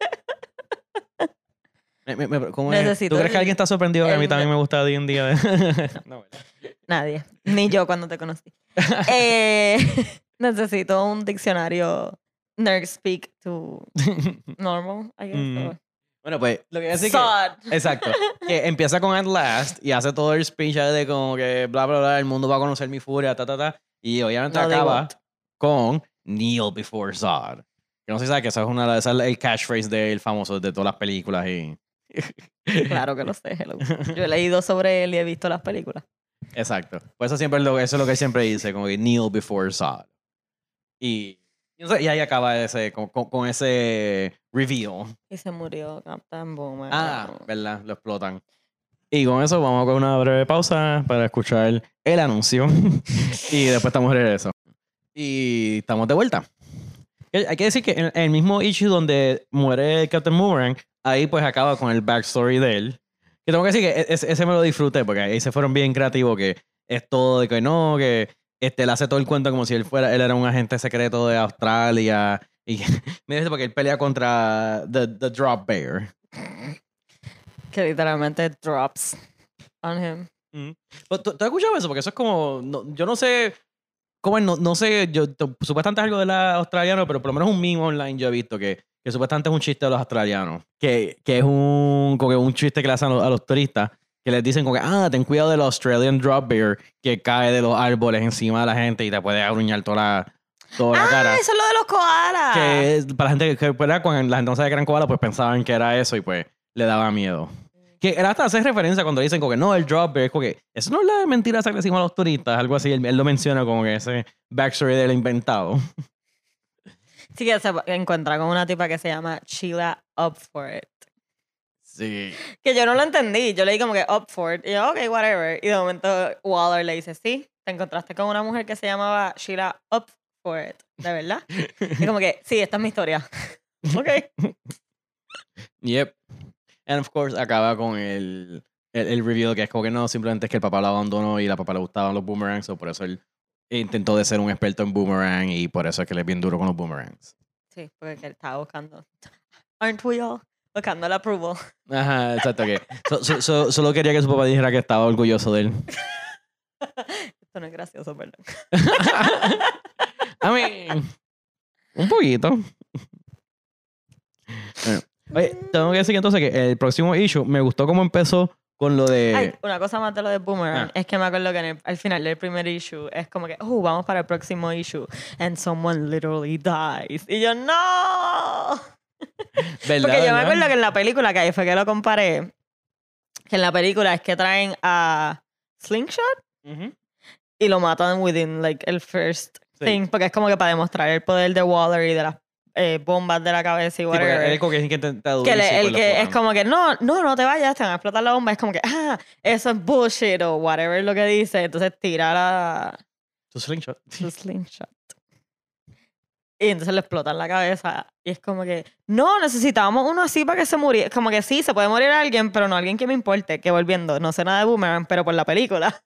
Me- me- me- ¿cómo es? Necesito ¿Tú crees que el- alguien está sorprendido que a mí el- también me gusta D and D? No, ¿verdad? Nadie. Ni yo cuando te conocí. Eh, necesito un diccionario nerd speak to normal, I guess. Mm. or- Bueno, pues lo que voy a decir que... Sod. Exacto. Que empieza con At Last y hace todo el speech de como que bla, bla, bla, el mundo va a conocer mi furia, ta, ta, ta. Y obviamente No, they acaba won't. con Kneel before Zod. Que no sé si sabe que esa es, una, esa es el catchphrase del famoso de todas las películas. Y... Claro que lo sé, hello. Yo he leído sobre él y he visto las películas. Exacto. Pues eso, siempre es lo, eso es lo que él siempre dice, como que Kneel before Zod. Y, y, no sé, y ahí acaba ese, con, con, con ese reveal. Y se murió Captain Boomerang. Ah, ¿verdad? Lo explotan. Y con eso vamos con una breve pausa para escuchar el anuncio. Y después estamos de regreso. Y estamos de vuelta. Que Hay que decir que en el mismo issue donde muere Captain Boomerang, ahí pues acaba con el backstory de él. Que tengo que decir que e- ese, ese me lo disfruté porque ahí se fueron bien creativos, que es todo de que no, que este, él hace todo el cuento como si él fuera, él era un agente secreto de Australia. Y me dice porque él pelea contra The, the Drop Bear. Que literalmente drops on him. Mm. Pero, ¿Tú, tú has escuchado eso? Porque eso es como, no- yo no sé, cómo es, no, no sé, yo t- supuestamente es algo de la australiano, pero por lo menos un meme online yo he visto que, que supuestamente es un chiste de los australianos, que, que es un, como que un chiste que le hacen a los, a los turistas, que les dicen como que, ah, ten cuidado del Australian Drop Bear que cae de los árboles encima de la gente y te puede arruinar toda la, toda la Ah, cara. eso es lo de los koalas. Que es- para la gente que, ¿verdad? Cuando la gente no sabía que eran koalas, pues pensaban que era eso y pues le daba miedo. Que él hasta hace referencia cuando dicen como que no, el drop bear, es como que eso no es la mentira esa que le decimos a los turistas, algo así, él, él lo menciona como que ese backstory del inventado. Sí, que se encuentra con una tipa que se llama Sheila Up For It. Sí. Que yo no lo entendí. Yo leí como que Up For It. Y yo, ok, whatever. Y de momento Waller le dice, sí, te encontraste con una mujer que se llamaba Sheila Up For It. ¿De verdad? Y como que, sí, esta es mi historia. Ok. Yep. And of course acaba con el, el, el reveal que es como que no, simplemente es que el papá lo abandonó y la papá le gustaban los boomerangs, o por eso él intentó de ser un experto en boomerang y por eso es que él es bien duro con los boomerangs. Sí, porque él estaba buscando. Aren't we all? Buscando el approval. Ajá, exacto. Que so- so- so- solo quería que su papá dijera que estaba orgulloso de él. Esto no es gracioso, perdón. I mean, un poquito. Bueno, oye, tengo que decir que entonces que el próximo issue me gustó cómo empezó con lo de... Ay, una cosa más de lo de Boomerang Ah. es que me acuerdo que en el- al final del primer issue es como que, oh, vamos para el próximo issue. And someone literally dies. Y yo, no. ¿Verdad, Porque yo me verdad? acuerdo que en la película, que ahí fue que lo comparé, que en la película es que traen a Slingshot Ujú. y lo matan within like el first Sí. thing, porque es como que para demostrar el poder de Waller y de las eh, bombas de la cabeza y Sí, porque whatever. él es como que es que intenta Que durísimo le- con el la que es flota. como que no, no, no te vayas, te van a explotar la bomba. Es como que, ah, eso es bullshit o whatever lo que dice. Entonces tira la, Su slingshot. su slingshot. Y entonces le explotan la cabeza. Y es como que, no, necesitábamos uno así para que se muriera. Como que sí, se puede morir alguien, pero no alguien que me importe. Que volviendo, no sé nada de Boomerang, pero por la película.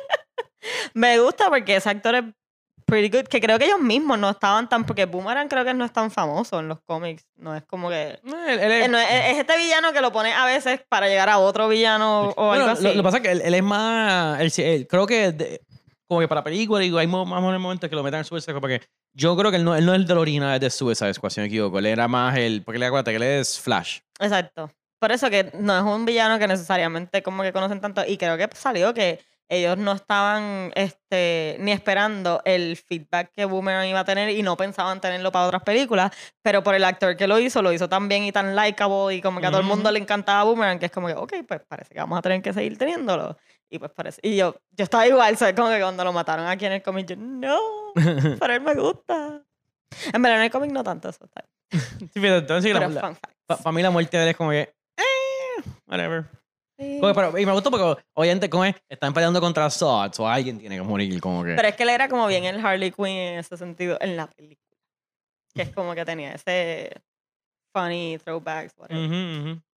Me gusta porque ese actor es pretty good. Que creo que ellos mismos no estaban tan. Porque Boomerang creo que no es tan famoso en los cómics. No es como que. No, él- él es- Eh, no, es, es este villano que lo pone a veces para llegar a otro villano o Bueno, algo así. Lo, lo que pasa es que él, él es más... él sí- él- creo que de- como que para película y hay mo- más o menos momentos que lo metan en Suicide Squad, porque yo creo que él no, él no es el del original de Suicide Squad, si no me equivoco. Él era más el... Porque le acuérdate que él es Flash. Exacto. Por eso que no es un villano que necesariamente como que conocen tanto. Y creo que salió que ellos no estaban este, ni esperando el feedback que Boomerang iba a tener y no pensaban tenerlo para otras películas. Pero por el actor que lo hizo, lo hizo tan bien y tan likable y como que a todo el mundo Ujú. le encantaba Boomerang, que es como que, ok, pues parece que vamos a tener que seguir teniéndolo. Y pues parece. Y yo, yo estaba igual, ¿sabes? Como que cuando lo mataron aquí en el cómic, yo, no, pero él me gusta. En verdad, en el cómic no tanto eso. Está bien. Sí, pero entonces Pero la, fun facts. para mí la muerte de él es como que... Eh, whatever. Sí. Como que, pero, y me gustó porque, obviamente, como es, están peleando contra Zods o alguien tiene que morir, como que... Pero es que él era como bien el Harley Quinn en ese sentido en la película. Que es como que tenía ese funny throwbacks, whatever. Ujú, ujú.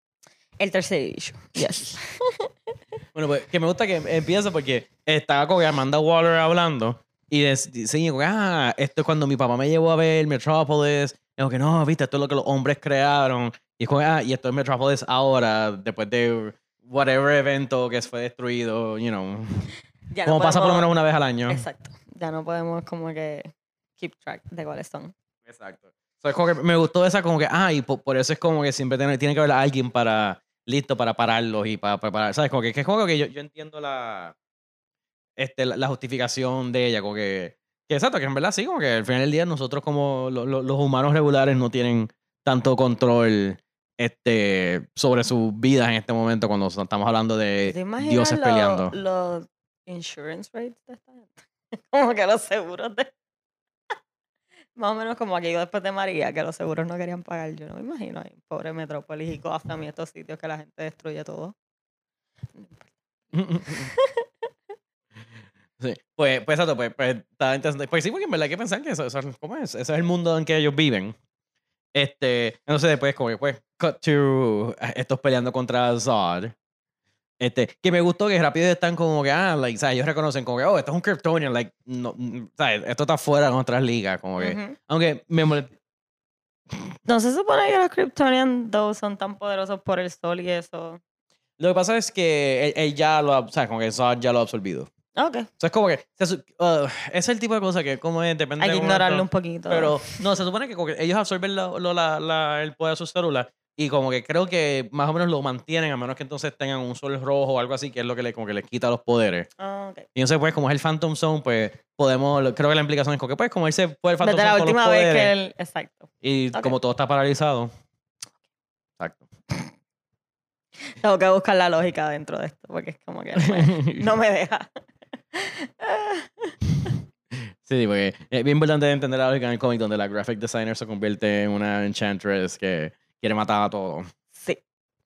El tercer issue. Yes. Bueno, pues que me gusta que empieza porque estaba con Amanda Waller hablando y des- dice, como que, ah, esto es cuando mi papá me llevó a ver Metropolis. Y como que no, viste, esto es lo que los hombres crearon. Y es como, ah, y esto es Metropolis ahora, después de whatever evento que fue destruido, you know. Ya no Como pasa por lo podemos- menos una vez al año. Exacto. Ya no podemos como que keep track de cuáles son. Exacto. So, es como que me gustó esa como que, ah, y por, por eso es como que siempre tiene, tiene que haber alguien para, listo para pararlos y para preparar, ¿sabes? Como que, que es como que yo, yo entiendo la, este, la, la justificación de ella, como que, que exacto, que en verdad sí, como que al final del día nosotros como lo- lo- los humanos regulares no tienen tanto control este, sobre sus vidas en este momento cuando estamos hablando de ¿Te imaginas dioses lo- peleando. los insurance rates de esta gente? Como que los seguros de... Más o menos como aquí después de María, que los seguros no querían pagar. Yo no me imagino ahí, pobre Metrópolis y Gotham y estos sitios que la gente destruye todo. Sí. Pues, pues, exacto, pues, pues, está interesante. Pues sí, porque en verdad hay que pensar que eso, eso, ¿cómo es? Ese es el mundo en que ellos viven. Este, entonces después como que pues, cut to eh, estos peleando contra Zod. Este, que me gustó que rápido están como que, ah, like, ¿sabes? Ellos reconocen como que, oh, esto es un Kryptonian, like, no, mm, ¿sabes? Esto está fuera de otras ligas, como que. Ujú. Aunque me molesta. No se supone que los Kryptonian dos son tan poderosos por el sol y eso. Lo que pasa es que él, él ya lo ha, ¿sabes? Como que Zod ya lo ha absorbido. Ok. O sea, es como que, se su- uh, es el tipo de cosa que como es, depende Hay que del ignorarlo un momento. poquito. Pero no, se supone que, como que ellos absorben lo- lo- la- la- el poder de sus células y como que creo que más o menos lo mantienen, a menos que entonces tengan un sol rojo o algo así, que es lo que le, como que les quita los poderes. Ah, ok. Y entonces, pues, como es el Phantom Zone, pues, podemos, lo- creo que la implicación es como que, pues, como él se fue el Phantom Desde Zone la con los última vez que poderes él. Exacto. y Ok. como todo está paralizado. Exacto. Tengo que buscar la lógica dentro de esto porque es como que no me, no me deja. Sí, porque es bien importante entender la lógica en el cómic donde la graphic designer se convierte en una enchantress que quiere matar a todo. Sí.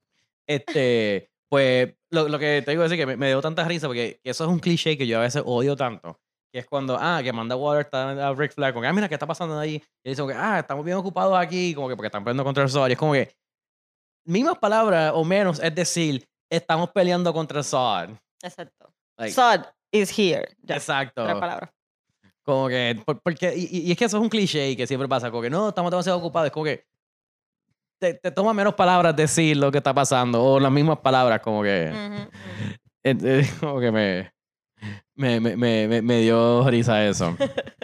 Este, pues, lo, lo que te digo es que me, me dio tanta risa porque eso es un cliché que yo a veces odio tanto. Que es cuando, ah, que Amanda Water está a Rick Flag, como que, ah, mira, ¿qué está pasando ahí? Y dice, como que, ah, estamos bien ocupados aquí, como que porque están peleando contra el Zod. Y es como que, mismas palabras o menos, es decir, estamos peleando contra el Zod. Exacto. Like, Zod is here. Ya. exacto. Tres palabras. Como que, por- porque, y, y- y es que eso es un cliché que siempre pasa, como que no, estamos demasiado ocupados, es como que te, te toma menos palabras decir lo que está pasando, o las mismas palabras, como que, Ujú, ujú. eh, eh, como que me, me, me, me, me- me dio risa eso.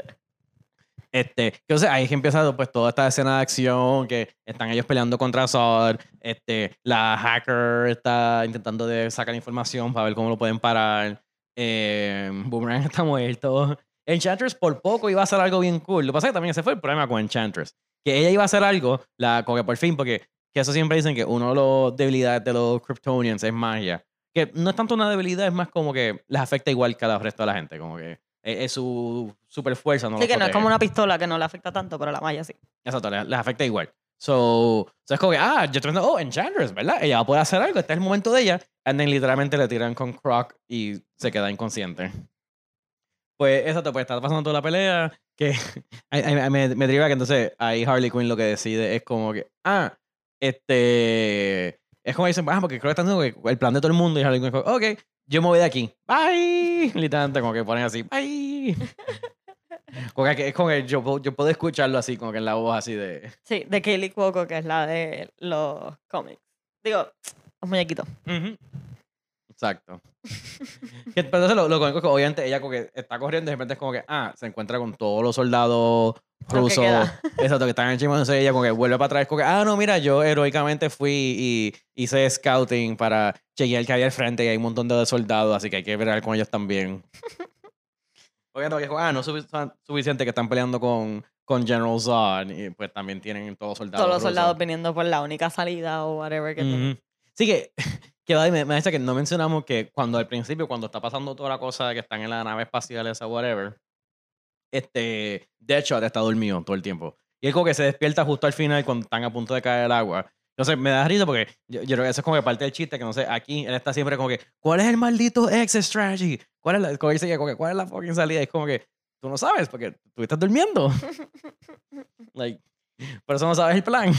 Este, entonces ahí es que empieza pues toda esta escena de acción que están ellos peleando contra Zod, este, la hacker está intentando de sacar información para ver cómo lo pueden parar, eh, Boomerang está muerto, Enchantress por poco iba a hacer algo bien cool, lo que pasa es que también ese fue el problema con Enchantress, que ella iba a hacer algo, la, como que por fin, porque que eso siempre dicen que uno de los debilidades de los Kryptonians es magia, que no es tanto una debilidad, es más como que les afecta igual que al resto de la gente, como que es, es su super fuerza, no Sí, los que no es protege. como una pistola que no le afecta tanto, pero la malla sí. Exacto, les, les afecta igual. So, so es como que, ah, yo estoy pensando, oh, Enchantress, ¿verdad? Ella puede hacer algo, este es el momento de ella. And then literalmente le tiran con Croc y se queda inconsciente. Pues, exacto, pues está pasando toda la pelea. Que a- a- a- me, me triga que entonces ahí Harley Quinn lo que decide es como que, ah, este. Es como dicen, ah, porque creo que están diciendo que el plan de todo el mundo y Harley Quinn, ok, yo me voy de aquí. Bye. Literalmente, como que ponen así, bye. Como que es como que yo, puedo- yo puedo escucharlo así, como que en la voz así de. Sí, de Kaylee Cuoco, que es la de los cómics. Digo, los muñequitos. Ujú. Exacto. Que- Pero entonces lo, lo cómico es que obviamente ella como que está corriendo y de repente es como que, ah, se encuentra con todos los soldados Lo que rusos. queda. Exacto, que están encima. Entonces ella como que vuelve para atrás, como que, ah, no, mira, yo heroicamente fui y hice scouting para chequear que había al frente y hay un montón de soldados, así que hay que ver con ellos también. Obviamente, porque, ah, no es sufic- suficiente que están peleando con, con General Zod y pues también tienen todos los soldados Todos los rusos. soldados viniendo por la única salida o whatever que tienen. Ujú. Sí que, que va, y me, me dice que no mencionamos que cuando al principio, cuando está pasando toda la cosa de que están en la nave espacial esa, whatever, este, Deadshot está dormido todo el tiempo. Y es como que se despierta justo al final cuando están a punto de caer el agua. Entonces me da risa porque yo, yo creo que eso es como que parte del chiste, que no sé, aquí él está siempre como que, ¿cuál es el maldito exit strategy? ¿Cuál es la, como dice que, como que, ¿cuál es la fucking salida? Y es como que, tú no sabes porque tú estás durmiendo. Like, por eso no sabes el plan.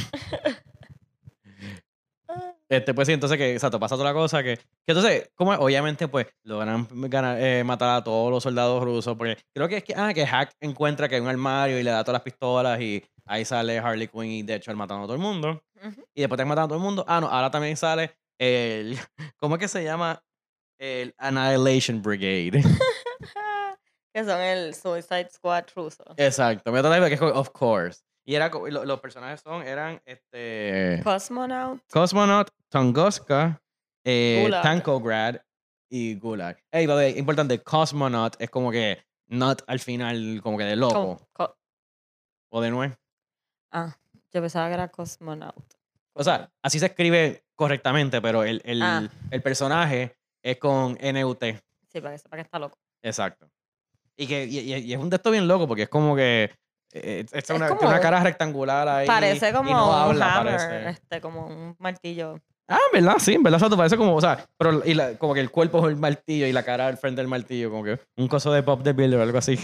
Este, pues sí, entonces que, exacto, pasa toda la cosa que, que entonces, como obviamente, pues, logran ganar, eh, matar a todos los soldados rusos, porque creo que es que, ah, que Hack encuentra que hay un armario y le da todas las pistolas y ahí sale Harley Quinn y Deadshot matando a todo el mundo. Ujú. Y después de matar a todo el mundo, ah, no, ahora también sale el, ¿cómo es que se llama? El Annihilation Brigade. Que son el Suicide Squad ruso. Exacto, me trata de que es como, of course. Y era, co- lo- los personajes son, eran, este... Cosmonaut. Cosmonaut, Tunguska, eh, Gulag. Tankograd y Gulag. Ey, by the way, importante, Cosmonaut es como que not al final, como que de loco. Co- co- O de nuevo. ah, yo pensaba que era Cosmonaut. O sea, así se escribe correctamente, pero el, el, Ah. el personaje es con N U T. Sí, para que sepa que está loco. Exacto. Y, que, y, y- y es un texto bien loco porque es como que. eh, es Es una, como tiene una un- cara rectangular ahí. Parece como y no un habla, hammer, parece. este, como un martillo. Ah, en verdad, sí, en verdad, exacto, parece como, o sea, pero y la- como que el cuerpo es el martillo y la cara al frente del martillo, como que un coso de Pop the Builder o algo así.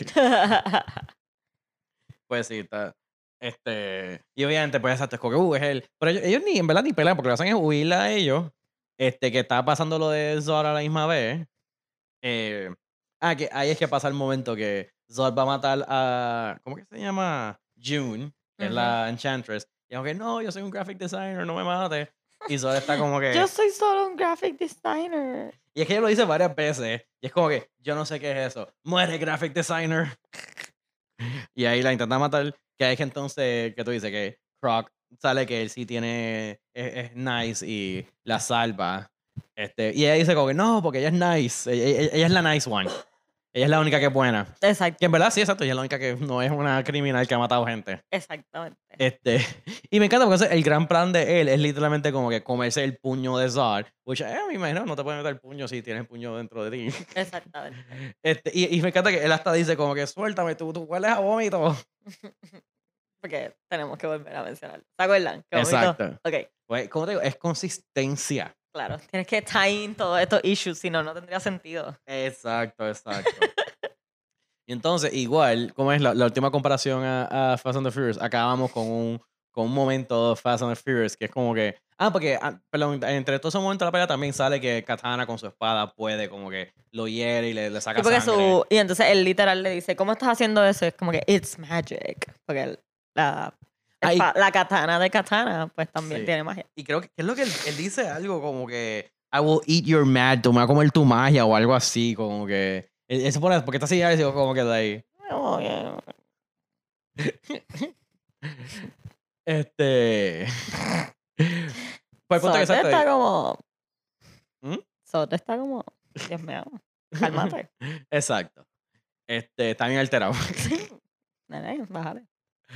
Pues sí, está. Este. Y obviamente, pues exacto, es como que, uh, es él. Pero ellos, ellos ni, en verdad, ni pelean, porque lo que hacen es huirle a ellos. Este, que está pasando lo de Zod a la misma vez. Eh, ah, que ahí es que pasa el momento que Zod va a matar a. ¿Cómo que se llama? June, que es Ujú. la Enchantress. Y aunque no, yo soy un graphic designer, no me mates. Y Zod está como Yo que. soy solo un graphic designer. Y es que ella lo dice varias veces. Y es como que, yo no sé qué es eso. Muere graphic designer. Y ahí la intenta matar. Que hay que entonces, que tú dices que Croc sale que él sí tiene, es, es nice y la salva. Este, y ella dice como que no, porque ella es nice. Ella, ella- ella es la nice one. Ella es la única que es buena. Exacto. Que en verdad sí, exacto. Ella es la única que no es una criminal que ha matado gente. Exactamente. Este, y me encanta porque ese- el gran plan de él es literalmente como que comerse el puño de Zod. Which, eh, me imagino, no te puedes meter el puño si tienes el puño dentro de ti. Exactamente. Este, y, y me encanta que él hasta dice como que suéltame, tú, tú hueles a vómito. Porque tenemos que volver a mencionarlo. ¿Se acuerdan? Qué bonito. Exacto. Ok, Pues, como te digo, es consistencia. claro. Tienes que tie in todos estos issues, si no, no tendría sentido. Exacto, exacto. Y entonces, igual, como es la, la última comparación a, a Fast and the Furious, acabamos con un, con un momento de Fast and the Furious que es como que. Ah, porque, ah, perdón, entre todos esos momentos de la pelea también sale que Katana con su espada puede, como que lo hiere y le, le saca Sí, porque sangre. su, y entonces él literal le dice, ¿cómo estás haciendo eso? Es como que, it's magic. Porque el- la, Ay. espa- la katana de katana, pues también Sí. tiene magia. Y creo que, ¿qué es lo que él, él dice? Algo como que I will eat your mad, te voy a comer tu magia o algo así, como que. Él, él se pone, porque está así, y digo, como que de ahí. Oh, yeah. Este. Pues el punto que Sote exacto. está como, ¿Mm? Sote está como, Dios mío, cálmate. Exacto. Este, está bien alterado. Nene, bájale.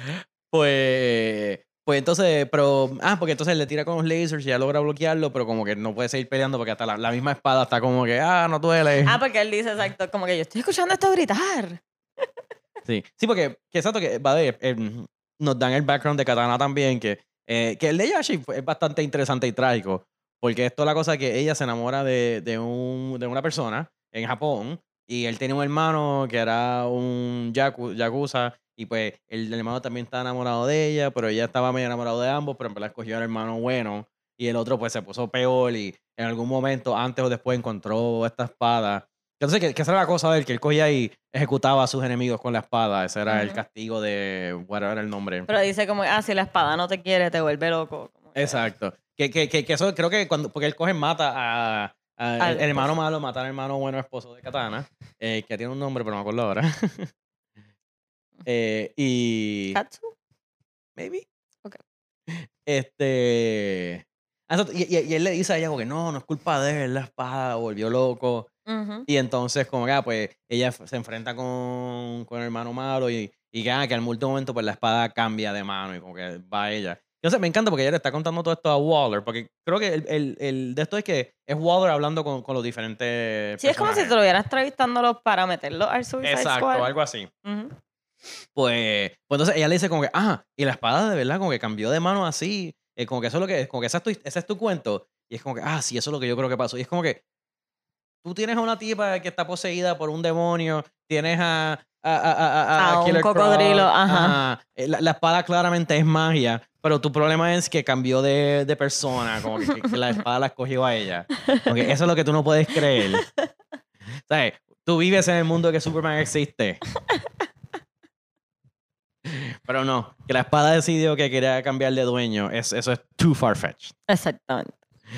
Pues. Pues entonces, pero. Ah, porque entonces le tira con los lasers y ya logra bloquearlo, pero como que no puede seguir peleando porque hasta la, la misma espada está como que, ah, no duele. Ah, porque él dice exacto, como que yo estoy escuchando esto gritar. Sí, sí, porque que exacto que va de, eh, nos dan el background de Katana también, que, eh, que el de ella sí fue- es bastante interesante y trágico, porque esto es la cosa que ella se enamora de, de, un, de una persona en Japón y él tenía un hermano que era un yaku- yakuza y pues el, el hermano también estaba enamorado de ella, pero ella estaba medio enamorado de ambos, pero en verdad escogió al hermano bueno y el otro pues se puso peor y en algún momento antes o después encontró esta espada. Entonces, que, que esa era la cosa de él, que él cogía y ejecutaba a sus enemigos con la espada. Ese era el Ujú. castigo de. ¿Cuál era el nombre? Pero dice como, ah, si la espada no te quiere, te vuelve loco. Como que, Exacto. Que, que, que, que eso creo que cuando. Porque él coge y mata a. a- Al el, el hermano esposo. malo mata al hermano bueno esposo de Katana. eh, que tiene un nombre, pero no me acuerdo ahora. Eh, y. ¿Katsu? Maybe. Ok. Este. ah, exacto, Y, y- y él le dice a ella como que no, no es culpa de él, la espada volvió loco. Ujú. Y entonces, como que, ah, pues, ella f- se enfrenta con, con el hermano malo y, y que, ah, que al último momento, pues, la espada cambia de mano y como que va a ella. Entonces, me encanta porque ella le está contando todo esto a Waller, porque creo que el, el, el de esto es que es Waller hablando con, con los diferentes Sí, es como si personajes. estuvieras entrevistándolo para meterlo al Suicide Exacto, Squad. algo así. Ujú. Pues, pues entonces ella le dice como que, ah, y la espada de verdad como que cambió de mano así, eh, como que eso es lo que es, como que ese es, tu, ese es tu cuento. Y es como que, ah, sí, eso es lo que yo creo que pasó. Y es como que, tú tienes a una tipa que está poseída por un demonio, tienes a, a, a, a, a- a A un Killer cocodrilo, Croc, ajá. ajá. Eh, La, la espada claramente es magia, pero tu problema es que cambió de, de persona, como que, que- que la espada la escogió a ella. Como que eso es lo que tú no puedes creer. ¿Sabes? Tú vives en el mundo de que Superman existe. Pero no, que la espada decidió que quería cambiar de dueño, es, eso es too far-fetched. Exactamente.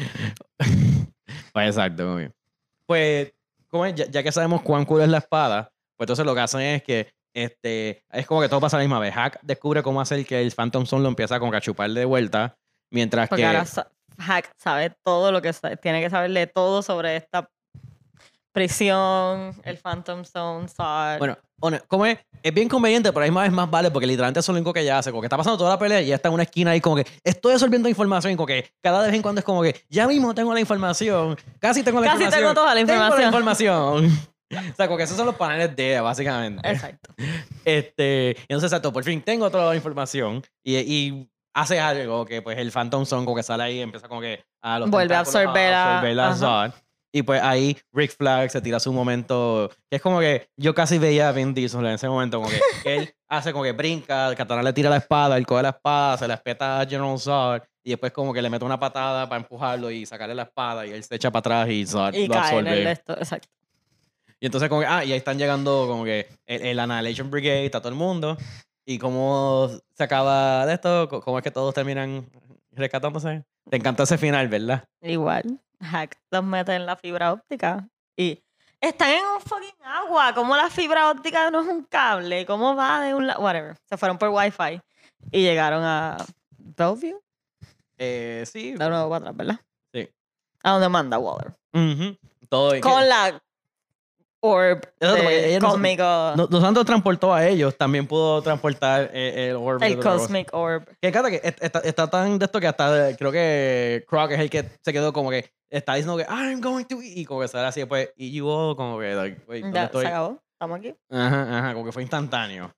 Pues exacto, muy bien. Pues, como es? Ya, ya que sabemos cuán cool es la espada, pues entonces lo que hacen es que este, es como que todo pasa a la misma vez. Hack descubre cómo hacer que el Phantom Zone lo empieza como que a chupar de vuelta, mientras Porque que... ahora sa- Hack sabe todo lo que sabe. Tiene que saberle todo sobre esta prisión, el Phantom Zone, Zod. Bueno, one- como es, es bien conveniente, pero a la misma vez más vale porque literalmente eso es lo único que ella hace. Como que está pasando toda la pelea y ella está en una esquina ahí como que estoy absorbiendo información. Como que cada vez en cuando es como que ya mismo tengo la información. Casi tengo la Casi información. tengo toda la Tengo la información. información. O sea, como que esos son los paneles de ella, básicamente. Exacto. Este, entonces, exacto, por fin tengo toda la información. Y, y hace algo que pues el Phantom Zone como que sale ahí y empieza como que a los Vuelve a tentáculos absorber a- absorber la ajá. Zod. Y pues ahí Rick Flag se tira su momento, que es como que yo casi veía a Vin Diesel en ese momento, como que, que él hace como que brinca, Katana le tira la espada, él coge la espada, se la espeta a General Zod y después como que le mete una patada para empujarlo y sacarle la espada y él se echa para atrás y Zod Y lo cae en absorbe. el esto, exacto. Y entonces como que, ah, y ahí están llegando como que el, el Annihilation Brigade, está todo el mundo. Y cómo se acaba de esto, Co- cómo es que todos terminan rescatándose. Te encantó ese final, ¿verdad? Igual, Hack los mete en la fibra óptica y están en un fucking agua. ¿Cómo la fibra óptica no es un cable? ¿Cómo va de un lado? Whatever. Se fueron por Wi-Fi y llegaron a Bellevue. Eh, sí. De nuevo para atrás, ¿verdad? Sí. A donde manda Waller. Ujú. Todo y que- Con la orb Exacto, porque de ella no- cósmico. no, no tanto transportó a ellos, también pudo transportar eh, el orb. el de otra cosa. Cosmic Orb. Que cada que est- está, está tan de esto que hasta creo que Croc es el que se quedó como que está diciendo que I'm going to eat", y como que sale así después y yo como que like, wait, ¿dónde Ya, estoy? se acabó. Estamos aquí. Ajá, ajá, como que fue instantáneo.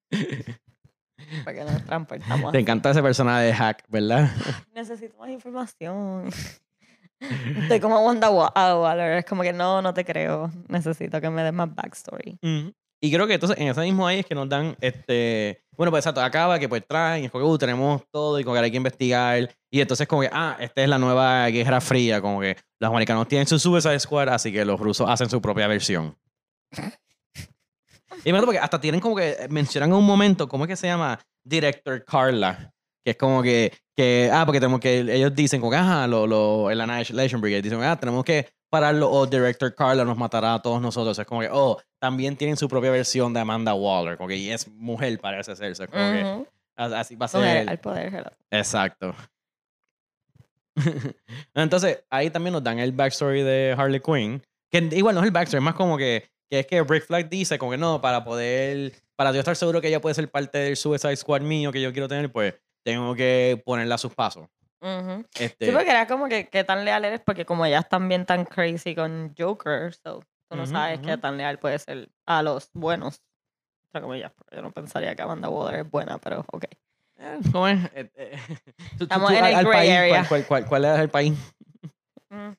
Porque nos transportamos. Te encanta ese personaje de Hack, ¿verdad? Necesito más información. Estoy como Wanda Wa- ah, Waller. Es como que no, no te creo. Necesito que me des más backstory. Ujú. Y creo que entonces en ese mismo ahí es que nos dan este. Bueno, pues exacto, acaba que pues traen, y es como que uh, tenemos todo y como que hay que investigar. Y entonces, como que, ah, esta es la nueva Guerra Fría, como que los americanos tienen su Suicide Squad, así que los rusos hacen su propia versión. Y me acuerdo porque hasta tienen como que mencionan en un momento, ¿cómo es que se llama? Director Carla. Que es como que, que ah, porque tenemos que, ellos dicen como que, ajá, lo, lo, el Annihilation Brigade, dicen, ah, tenemos que pararlo o Director Carla nos matará a todos nosotros. Es como que, oh, también tienen su propia versión de Amanda Waller, como que y es mujer parece ser, es como que Ujú. as- así va a Mujer ser. al poder. hello. Exacto. Entonces, ahí también nos dan el backstory de Harley Quinn. Que igual no es el backstory, es más como que, que es que Rick Flag dice como que no, para poder, para yo estar seguro que ella puede ser parte del Suicide Squad mío que yo quiero tener, pues tengo que ponerla a sus pasos. Ujú. Este, Sí, porque era como que qué tan leal eres, porque como ella es también tan crazy con Joker, so, tú no Ujú, sabes qué ujú. tan leal puede ser a los buenos. Entre comillas, porque yo no pensaría que Amanda Waller es buena, pero ok. eh, ¿cómo es? Eh, eh, tú- tú- Estamos tú, en al- el al gray país, area. ¿cuál, cuál, cuál, cuál es el país? Mm.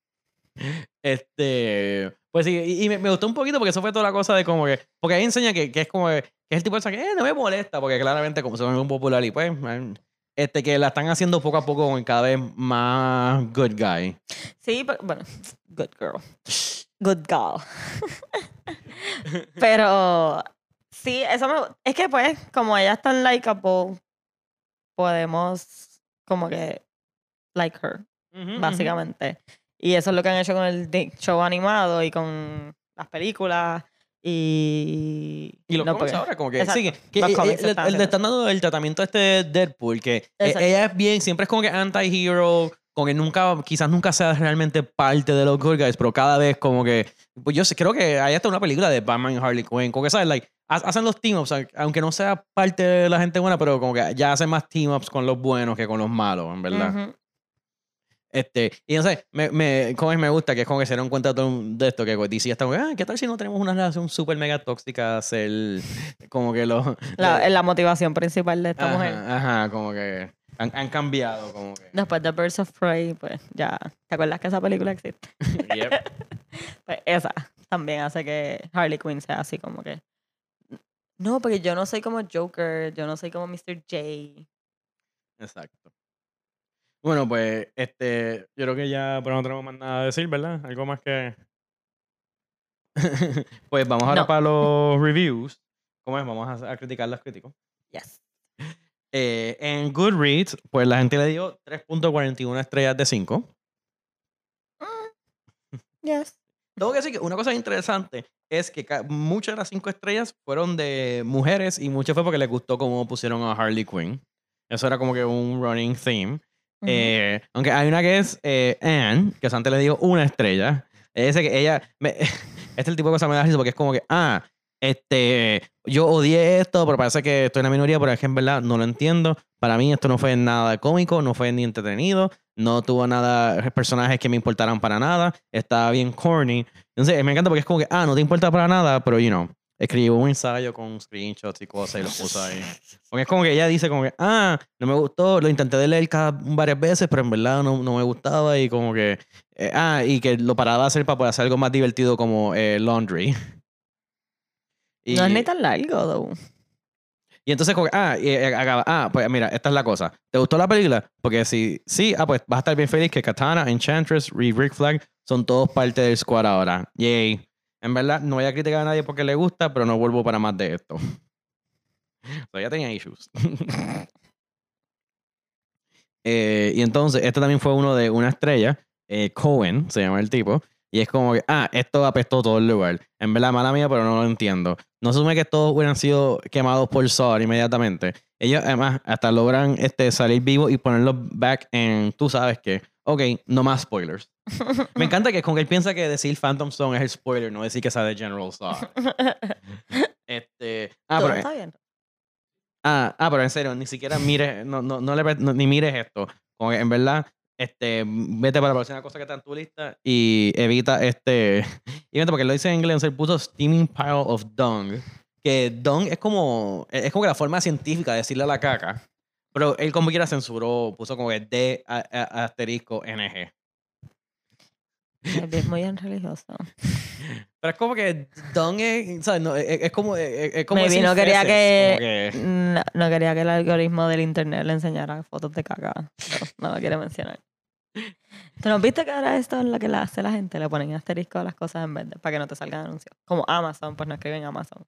Este, pues sí, y, y me, me gustó un poquito porque eso fue toda la cosa de como que, porque ahí enseña que, que es como que, que es el tipo de cosa que eh, no me molesta, porque claramente como se ve muy popular y pues, man, este, que la están haciendo poco a poco con cada vez más good guy. Sí, pero, bueno, good girl. Good girl. Pero sí, eso me es que pues, como ella es tan likeable, podemos como que like her, Ujú, ujú. básicamente. Y eso es lo que han hecho con el di- show animado y con las películas y... Y los no, cómics porque- ahora, como que, exacto, sí, que, que los eh, cómics eh, le, están le haciendo están dando el tratamiento este de Deadpool, que eh, Exacto. ella es bien, siempre es como que anti-hero, como que nunca, quizás nunca sea realmente parte de los good guys, pero cada vez como que, pues yo sé, creo que hay hasta una película de Batman y Harley Quinn, como que, ¿sabes? Like, ha- hacen los team-ups, aunque no sea parte de la gente buena, pero como que ya hacen más team-ups con los buenos que con los malos, en verdad. Ujú. Este, y no sé, me, me, como es, me gusta que es como que se dieron cuenta todo de esto, que pues, D C está como, ah, ¿qué tal si no tenemos una relación súper mega tóxica? Hacer como que los... La, eh, la motivación principal de esta ajá, mujer. Ajá, como que han, han cambiado, como que... Después de Birds of Prey, pues ya. ¿Te acuerdas que esa película existe? Yep. Pues esa también hace que Harley Quinn sea así como que. No, porque yo no soy como Joker, yo no soy como mister J. Exacto. Bueno, pues, este, yo creo que ya pues, no tenemos más nada a decir, ¿verdad? Algo más que... Pues vamos ahora No. para los reviews. ¿Cómo es? Vamos a, a criticar los críticos. Yes. Eh, en Goodreads, pues la gente le dio tres punto cuarenta y uno estrellas de cinco. Yes. Tengo que decir que una cosa interesante es que ca- muchas de las cinco estrellas fueron de mujeres y muchas fue porque les gustó cómo pusieron a Harley Quinn. Eso era como que un running theme. Ujú. Eh, aunque hay una que es eh, Anne, que antes le dio una estrella. Ese que ella... me- este es el tipo de cosa que me da risa porque es como que, ah, este, yo odié esto, pero parece que estoy en la minoría, pero es que en verdad no lo entiendo. Para mí esto no fue nada cómico, no fue ni entretenido, no tuvo nada, personajes que me importaran para nada, estaba bien corny. Entonces me encanta porque es como que, ah, no te importa para nada, pero you know. escribió un ensayo con screenshots y cosas y lo puso ahí. Porque es como que ella dice como que, ah, no me gustó, lo intenté de leer cada, varias veces, pero en verdad no, no me gustaba y como que, eh, ah, y que lo paraba de hacer para poder hacer algo más divertido como eh, Laundry. Y, No es ni tan largo, though. y entonces, como que, ah, y, eh, acaba, ah, pues mira, esta es la cosa. ¿Te gustó la película? Porque si sí, ah, pues vas a estar bien feliz que Katana, Enchantress y Rick Flag son todos parte del squad ahora. Yay. En verdad, no voy a criticar a nadie porque le gusta, pero no vuelvo para más de esto. O sea, ya tenía issues. eh, y entonces, este también fue uno de una estrella. Eh, Cohen se llama el tipo. Y es como que, ah, esto apestó todo el lugar. En verdad, mala mía, pero no lo entiendo. No se asume que todos hubieran sido quemados por Saw inmediatamente. Ellos, además, hasta logran este, salir vivos y ponerlos back en, tú sabes qué. Ok, no más spoilers. Me encanta que es como que él piensa que decir Phantom Stone es el spoiler, no decir que sea de General Saw. Este, ah, Todo pero, está bien. ah, ah, pero en serio, ni siquiera mires, no, no, no le, no- ni mires esto. Como que en verdad, este, vete para la próxima cosa que está en tu lista y evita este. Y vete, porque lo dice en inglés, él puso Steaming Pile of Dung. Que dung es como, es como que la forma científica de decirle a la caca. Pero él como quiera censuró, puso como que D a- a- asterisco N G. Es muy bien religioso. Pero es como que Don es, ¿sabes? No, es, es como, es, es como Maybe decir no quería feces, que, como que- No, no quería que el algoritmo del internet le enseñara fotos de caca. No, no lo quiere mencionar. ¿Tú no viste que ahora esto es lo que le hace la gente? Le ponen asterisco a las cosas en vez de para que no te salgan anuncios. Como Amazon, pues no escriben Amazon.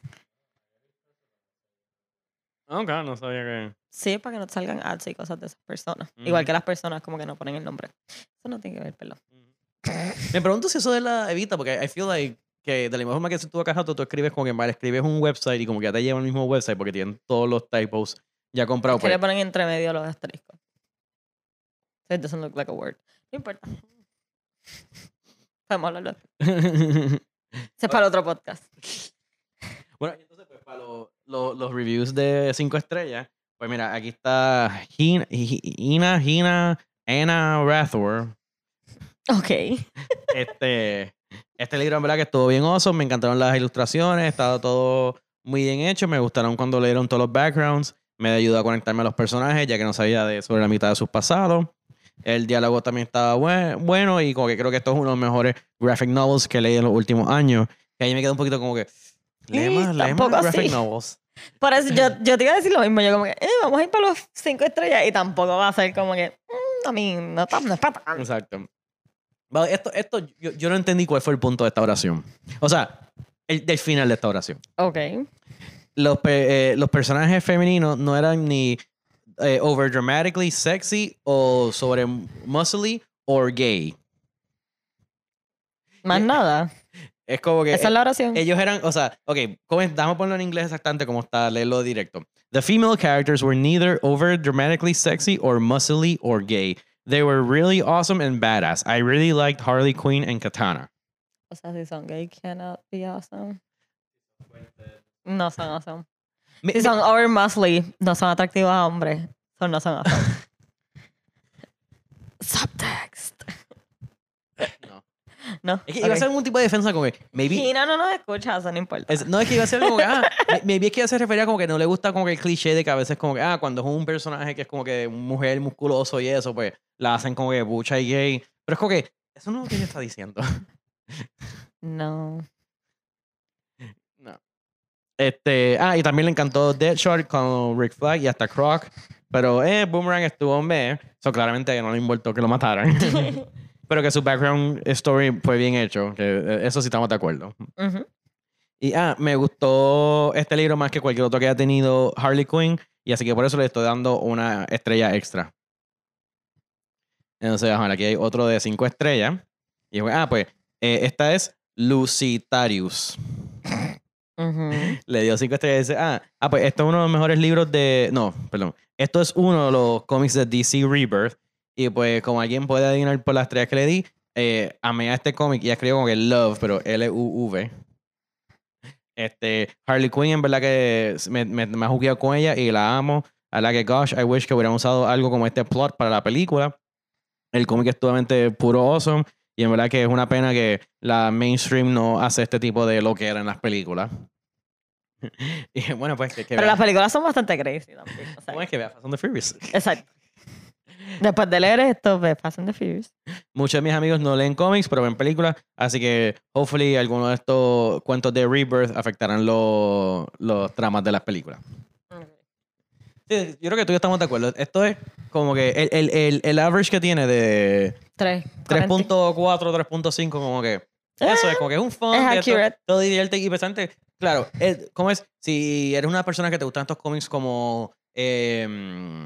Ok, no sabía que... Sí, para que no te salgan ads y cosas de esas personas. Igual Ujú. que las personas como que no ponen el nombre. Eso no tiene que ver, perdón. Me pregunto si eso de la evita, porque I feel like que de la misma forma que si tú acá tú, tú escribes como que mal, escribes un website y como que ya te lleva al mismo website porque tienen todos los typos ya comprados. Es que Pues. le ponen entre medio los asteriscos. So it doesn't look like a word. No importa. Podemos hablarlo. Ese es para otro podcast. Bueno, entonces pues para lo- lo- los reviews de cinco estrellas, pues mira, aquí está Hina, Hina, Hina, Anna Rathor. Ok. Este, este libro en verdad que estuvo bien awesome, me encantaron las ilustraciones, estaba todo muy bien hecho, me gustaron cuando leyeron todos los backgrounds, me ayudó a conectarme a los personajes ya que no sabía de, sobre la mitad de sus pasados. El diálogo también estaba bue- bueno y como que creo que esto es uno de los mejores graphic novels que leí en los últimos años. Y ahí me quedé un poquito como que, lee Y más, lee más tampoco graphic así. novels. Por eso yo, yo te iba a decir lo mismo. Yo como que, eh, vamos a ir para los cinco estrellas y tampoco va a ser como que, mm, a mí no, está- no es para tanto. Exacto. Vale, esto, esto yo, yo no entendí cuál fue el punto de esta oración. O sea, el, del final de esta oración. Ok. Los, pe- eh, los personajes femeninos no eran ni eh, over dramatically sexy o sobre muscly o gay. Más Yeah. nada. Es como que Esa es la oración. ellos eran, o sea, ok, ¿cómo es? Déjame ponerlo en inglés exactamente como está, leerlo directo. The female characters were neither over dramatically sexy or muscly or gay. They were really awesome and badass. I really liked Harley Quinn and Katana. O sea, si son gay, cannot be awesome. No son awesome. Me- Si me- son over muscly, no son atractivos a hombres. Son no son awesome. Subtext. no. No. Es que iba a ok. ser algún tipo de defensa como que maybe Y no, no, no escucha, eso no importa. Es- no, es que iba a ser como que, ah, may- maybe es que ya se refería como que no le gusta como que el cliché de que a veces como que, ah, cuando es un personaje que es como que mujer musculoso y eso, pues la hacen como que bucha y gay. Pero es como que, eso no es lo que ella está diciendo. No. No. Este, ah, y también le encantó Deadshot con Rick Flag y hasta Croc. Pero, eh, Boomerang estuvo en B. Eso claramente no le importó que lo mataran. Pero que su background story fue bien hecho. Que eh, eso sí estamos de acuerdo. Ujú. Y ah, me gustó este libro más que cualquier otro que haya tenido Harley Quinn. Y así que por eso le estoy dando una estrella extra. Entonces, ajá, aquí hay otro de cinco estrellas. Y ah, pues, eh, esta es Lucitarius. Ujú. Le dio cinco estrellas y dice, ah, ah, pues esto es uno de los mejores libros de... No, perdón. Esto es uno de los cómics de D C Rebirth. Y pues, como alguien puede adivinar por las estrellas que le di, eh, amé a este cómic y escribo como que Love, pero L U V. Este, Harley Quinn, en verdad que me, me, me ha jugueado con ella y la amo. A la que, gosh, I wish que hubieran usado algo como este plot para la película. El cómic es totalmente puro awesome. Y en verdad que es una pena que la mainstream no hace este tipo de lo que era en las películas. Y bueno, pues que, que Pero vea. las películas son bastante crazy también. O sea, ¿Cómo es que vea Fast and the Furious? exacto. Después de leer esto, ve Fast and the Furious. Muchos de mis amigos no leen cómics, pero ven películas, así que hopefully algunos de estos cuentos de Rebirth afectarán los, los tramas de las películas. Sí, yo creo que tú y yo estamos de acuerdo. Esto es como que el, el, el, el average que tiene de Tres. tres punto cuatro, tres punto cinco, como que eso es como que es un fun, Es que esto- accurate. todo divierte y pesante. Claro, es, ¿cómo es? Si eres una persona que te gustan estos cómics como eh,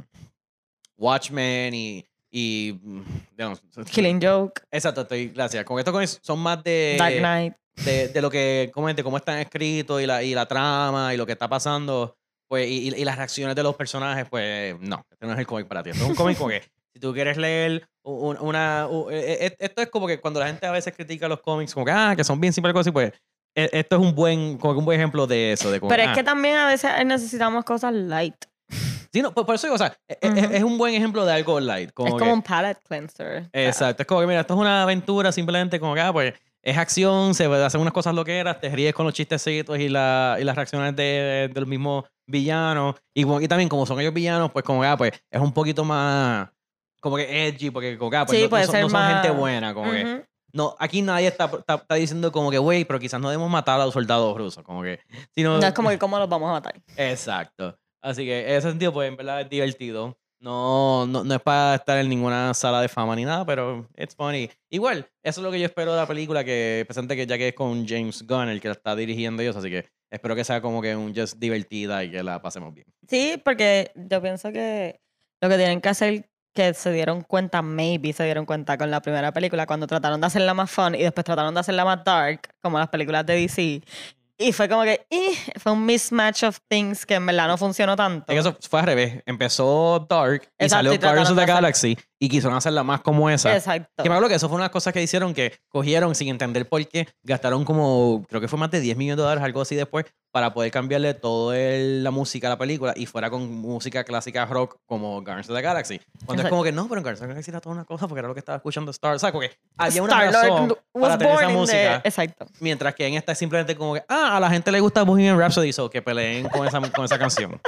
Watchmen y, y digamos, Killing Joke, exacto, estoy, gracias. Con estos cómics son más de, Dark Knight. de, de lo que, ¿cómo es? De cómo están escritos y la, y la trama y lo que está pasando, pues, y, y las reacciones de los personajes, pues, no, este no es el cómic para ti. Esto es un cómic como que, si tú quieres leer un- una... u- e- e- esto es como que cuando la gente a veces critica los cómics, como que, ah, que son bien simples cosas, y pues, e- esto es un buen, como que un buen ejemplo de eso. De como, Pero ah, es que también a veces necesitamos cosas light. sí, no, por, por eso digo, o sea, e- e- Ujú. es, un buen ejemplo de algo light. Como Es que- como un palette cleanser. O sea, Exacto, es como que mira, esto es una aventura simplemente como que, ah, pues es acción, se hacen unas cosas loqueras, te ríes con los chistecitos y, la, y las reacciones de, de los mismos villanos. Y, como- y también como son ellos villanos, pues como que, ah, pues es un poquito más como que edgy, porque como que, ah, pues sí, no, no puede son, ser no son más... gente buena, como que... Ujú. No, aquí nadie está, está, está diciendo como que, güey, pero quizás no debemos matar a los soldados rusos, como que... Sino, No es como que cómo los vamos a matar. Exacto. Así que en ese sentido, pues en verdad es divertido. No, no, no es para estar en ninguna sala de fama ni nada, pero it's funny. Igual, eso es lo que yo espero de la película, que presente que ya que es con James Gunn, el que la está dirigiendo ellos, así que espero que sea como que un just divertida y que la pasemos bien. Sí, porque yo pienso que lo que tienen que hacer, que se dieron cuenta, maybe se dieron cuenta con la primera película, cuando trataron de hacerla más fun y después trataron de hacerla más dark, como las películas de D C. Y fue como que, ¡ih! Fue un mismatch of things que en verdad no funcionó tanto. Es que eso fue al revés. Empezó Dark y Exacto, salió y trataron Guardians of de the hacer- Galaxy y quisieron hacerla más como esa. Exacto. Que me acuerdo que eso fue una de las cosas que hicieron que cogieron sin entender por qué, gastaron como, creo que fue más de diez millones de dólares, algo así después, para poder cambiarle toda la música a la película y fuera con música clásica rock como Guardians of the Galaxy. Cuando es Exacto. como que no, pero en Guardians of the Galaxy era toda una cosa porque era lo que estaba escuchando Star. O sea, como que había una Star-Lord razón was para tener esa born in música. the- Exacto. Mientras que en esta es simplemente como que, ah, a la gente le gusta Bohemian Rhapsody, so que peleen con esa, con esa canción.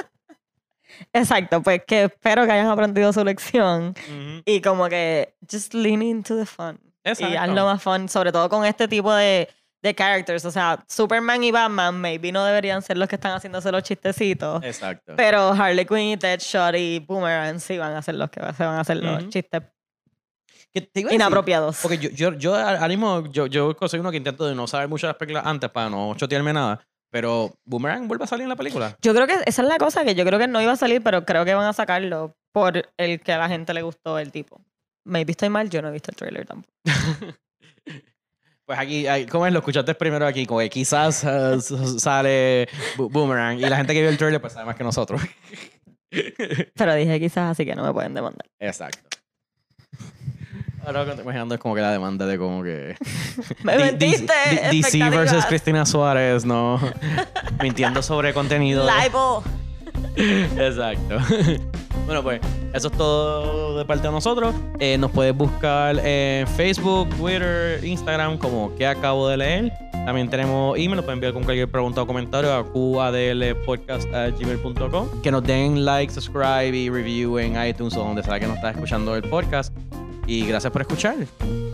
Exacto, pues que espero que hayan aprendido su lección Ujú. y como que just lean into the fun. Y Exacto. hazlo más fun, sobre todo con este tipo de, de characters. O sea, Superman y Batman maybe no deberían ser los que están haciéndose los chistecitos. Exacto. Pero Harley Quinn y Deadshot y Boomerang sí van a ser los que se van a hacer los Ujú. chistes ¿Qué te iba a decir? inapropiados. Porque yo, yo, yo ahora mismo, yo, yo soy uno que intento de no saber mucho de las películas antes para no chotearme nada. Pero Boomerang vuelve a salir en la película. Yo creo que esa es la cosa, que yo creo que no iba a salir, pero creo que van a sacarlo por el que a la gente le gustó el tipo. Maybe estoy mal, yo no he visto el trailer tampoco. Pues aquí, ahí- ¿cómo es? Lo escuchaste primero aquí, como que quizás eh, s- sale Bo- Boomerang y la gente que vio el trailer pues sabe más que nosotros. Pero dije quizás, así que no me pueden demandar. Exacto. Ahora lo que estoy imaginando es como que la demanda de como que... ¡Me D- mentiste! D- D- D C expectativas. versus Cristina Suárez, ¿no? Mintiendo sobre contenido. Libel. Exacto. Bueno, pues eso es todo de parte de nosotros. Eh, nos puedes buscar en Facebook, Twitter, Instagram como que acabo de leer. También tenemos email, nos pueden enviar con cualquier pregunta o comentario a q a d l podcast arroba gmail punto com. Que nos den like, subscribe y review en iTunes o donde sea que nos estás escuchando el podcast. Y gracias por escuchar.